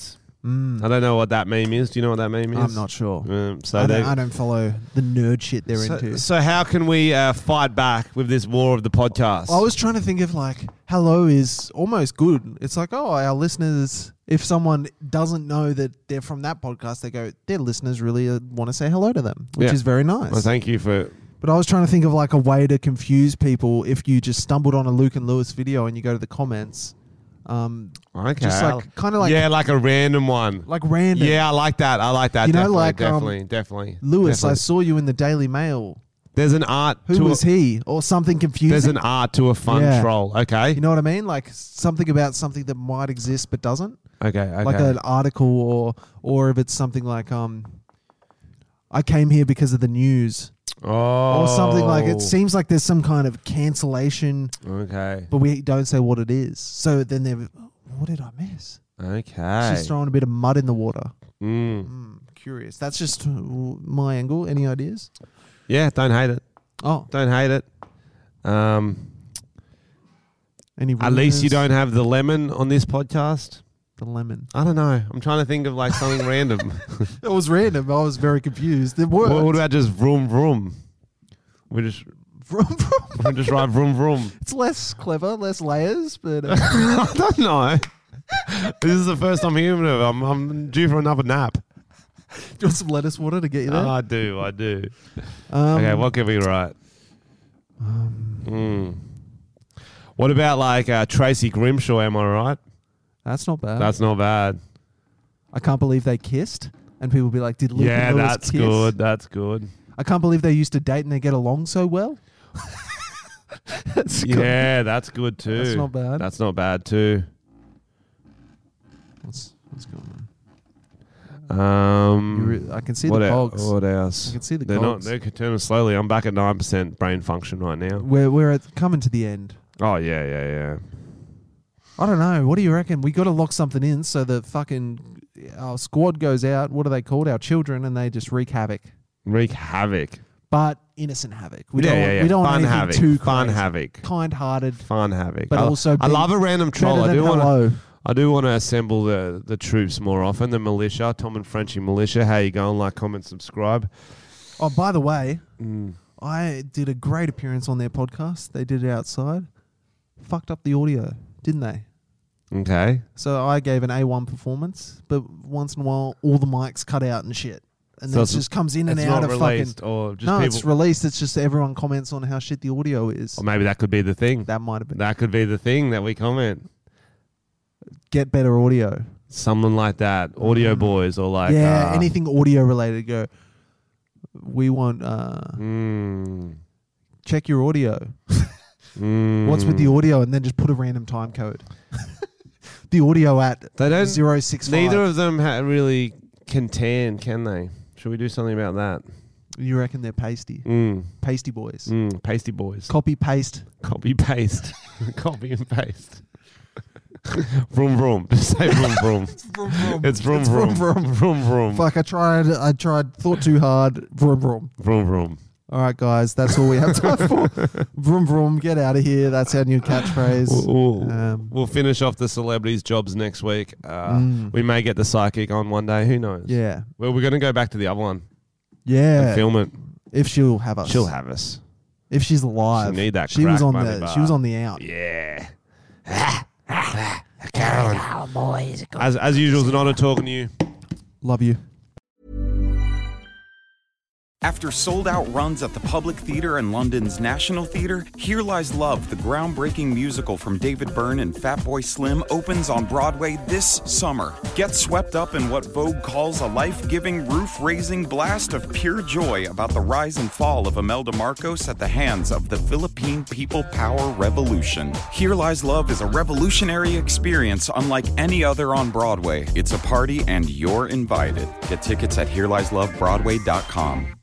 Mm. I don't know what that meme is. Do you know what that meme is? I'm not sure. Um, so I, they- don't, I don't follow the nerd shit they're so, into. so how can we uh, fight back with this war of the podcast? I was trying to think of like, hello is almost good. It's like, oh, our listeners, if someone doesn't know that they're from that podcast, they go, their listeners really uh, want to say hello to them, which Yeah. is very nice. Well, thank you for... But I was trying to think of like a way to confuse people if you just stumbled on a Luke and Lewis video and you go to the comments. Um, Okay. Just like, kind of like, yeah, like a random one. like random. Yeah, I like that. I like that. You know, definitely, like, um, definitely, definitely. Lewis, I definitely. saw you in the Daily Mail. There's an art Who to was a, he? Or something confusing. There's an art to a fun Yeah. troll. Okay. You know what I mean? Like something about something that might exist but doesn't. okay. Okay. Like an article, or or if it's something like um, I came here because of the news, oh. or something like. It seems like there's some kind of cancellation, Okay. but we don't say what it is. So then they're, what did I miss? Okay. She's throwing a bit of mud in the water. Mm. Mm, curious. That's just uh, my angle. Any ideas? Yeah. Don't hate it. Oh, Don't hate it. Um. any? At least you rumors? don't have the lemon on this podcast. The lemon. I don't know. I'm trying to think of like something random. It was random. I was very confused. It worked. What, what about just vroom vroom? We just Vroom, vroom. we just write vroom vroom. It's less clever, less layers, but uh, I don't know. This is the first I'm hearing of it. I'm, I'm due for another nap. do you want some lettuce water to get you there? Oh, I do. I do. Um, Okay, what can we write? um, Mm. What about like uh, Tracy Grimshaw? Am I right? that's not bad. That's not bad. I can't believe they kissed, and people be like, "Did Luke yeah, and Lewis that's kiss?" good. That's good. I can't believe they used to date and they get along so well. that's good. Yeah, that's good too. That's not bad. That's not bad too. What's what's going on? Um, You re- I can see what, the el- cogs. what else? I can see the they're cogs. not. They're turning slowly. I'm back at nine percent brain function right now. We're we're at, coming to the end. Oh yeah, yeah, yeah. I don't know. What do you reckon? We got to lock something in so the fucking our squad goes out. What are they called? Our children, and they just wreak havoc. Wreak havoc. But innocent havoc. We yeah, don't. yeah, want, yeah. We don't Fun want anything havoc. too Fun crazy. havoc. Kind-hearted. Fun havoc. But I, also I big- love a random troll. Better I than do want to. hello. I do want to assemble the the troops more often. The militia, Tom and Frenchie militia. How you going? Like, comment, subscribe. Oh, by the way, Mm. I did a great appearance on their podcast. They did it outside. Fucked up the audio, didn't they? Okay. So I gave an A one performance, but once in a while, all the mics cut out and shit. And So then it it's- just comes in and It's out not of released, fucking... or just No, people. it's released. It's just everyone comments on how shit the audio is. Or maybe that could be the thing. That might have been... That could be the thing that we comment. Get better audio. Something like that. Audio Mm. boys or like. yeah, uh, anything audio related. Go, we want... Uh, Mm, check your audio. mm. What's with the audio? And then just put a random time code. The audio at They don't. zero six five. Neither of them ha- really can tan, can they? Should we do something about that? You reckon they're pasty? Mm, Pasty boys. mm, pasty boys. Copy paste. Copy paste. Copy and paste. Vroom vroom. Just say vroom vroom. Vroom, vroom. It's vroom It's vroom. vroom, vroom. Vroom vroom. Fuck, I tried. I tried. Thought too hard. Vroom vroom. Vroom vroom. All right, guys, that's all we have time for. Vroom vroom. Get out of here. That's our new catchphrase. We'll, we'll, Um, we'll finish off the celebrities' jobs next week. Uh, Mm. We may get the psychic on one day. Who knows? Yeah. Well, we're going to go back to the other one Yeah. and film it. If she'll have us. She'll have us. If she's alive. She'll need that She was crack on money the. bar. She was on the out. Yeah. Carolyn. As, as usual, it's an honor talking to you. Love you. After sold-out runs at the Public Theatre and London's National Theatre, Here Lies Love, the groundbreaking musical from David Byrne and Fatboy Slim, opens on Broadway this summer. Get swept up in what Vogue calls a life-giving, roof-raising blast of pure joy about the rise and fall of Imelda Marcos at the hands of the Philippine People Power Revolution. Here Lies Love is a revolutionary experience unlike any other on Broadway. It's a party and you're invited. Get tickets at here lies love broadway dot com.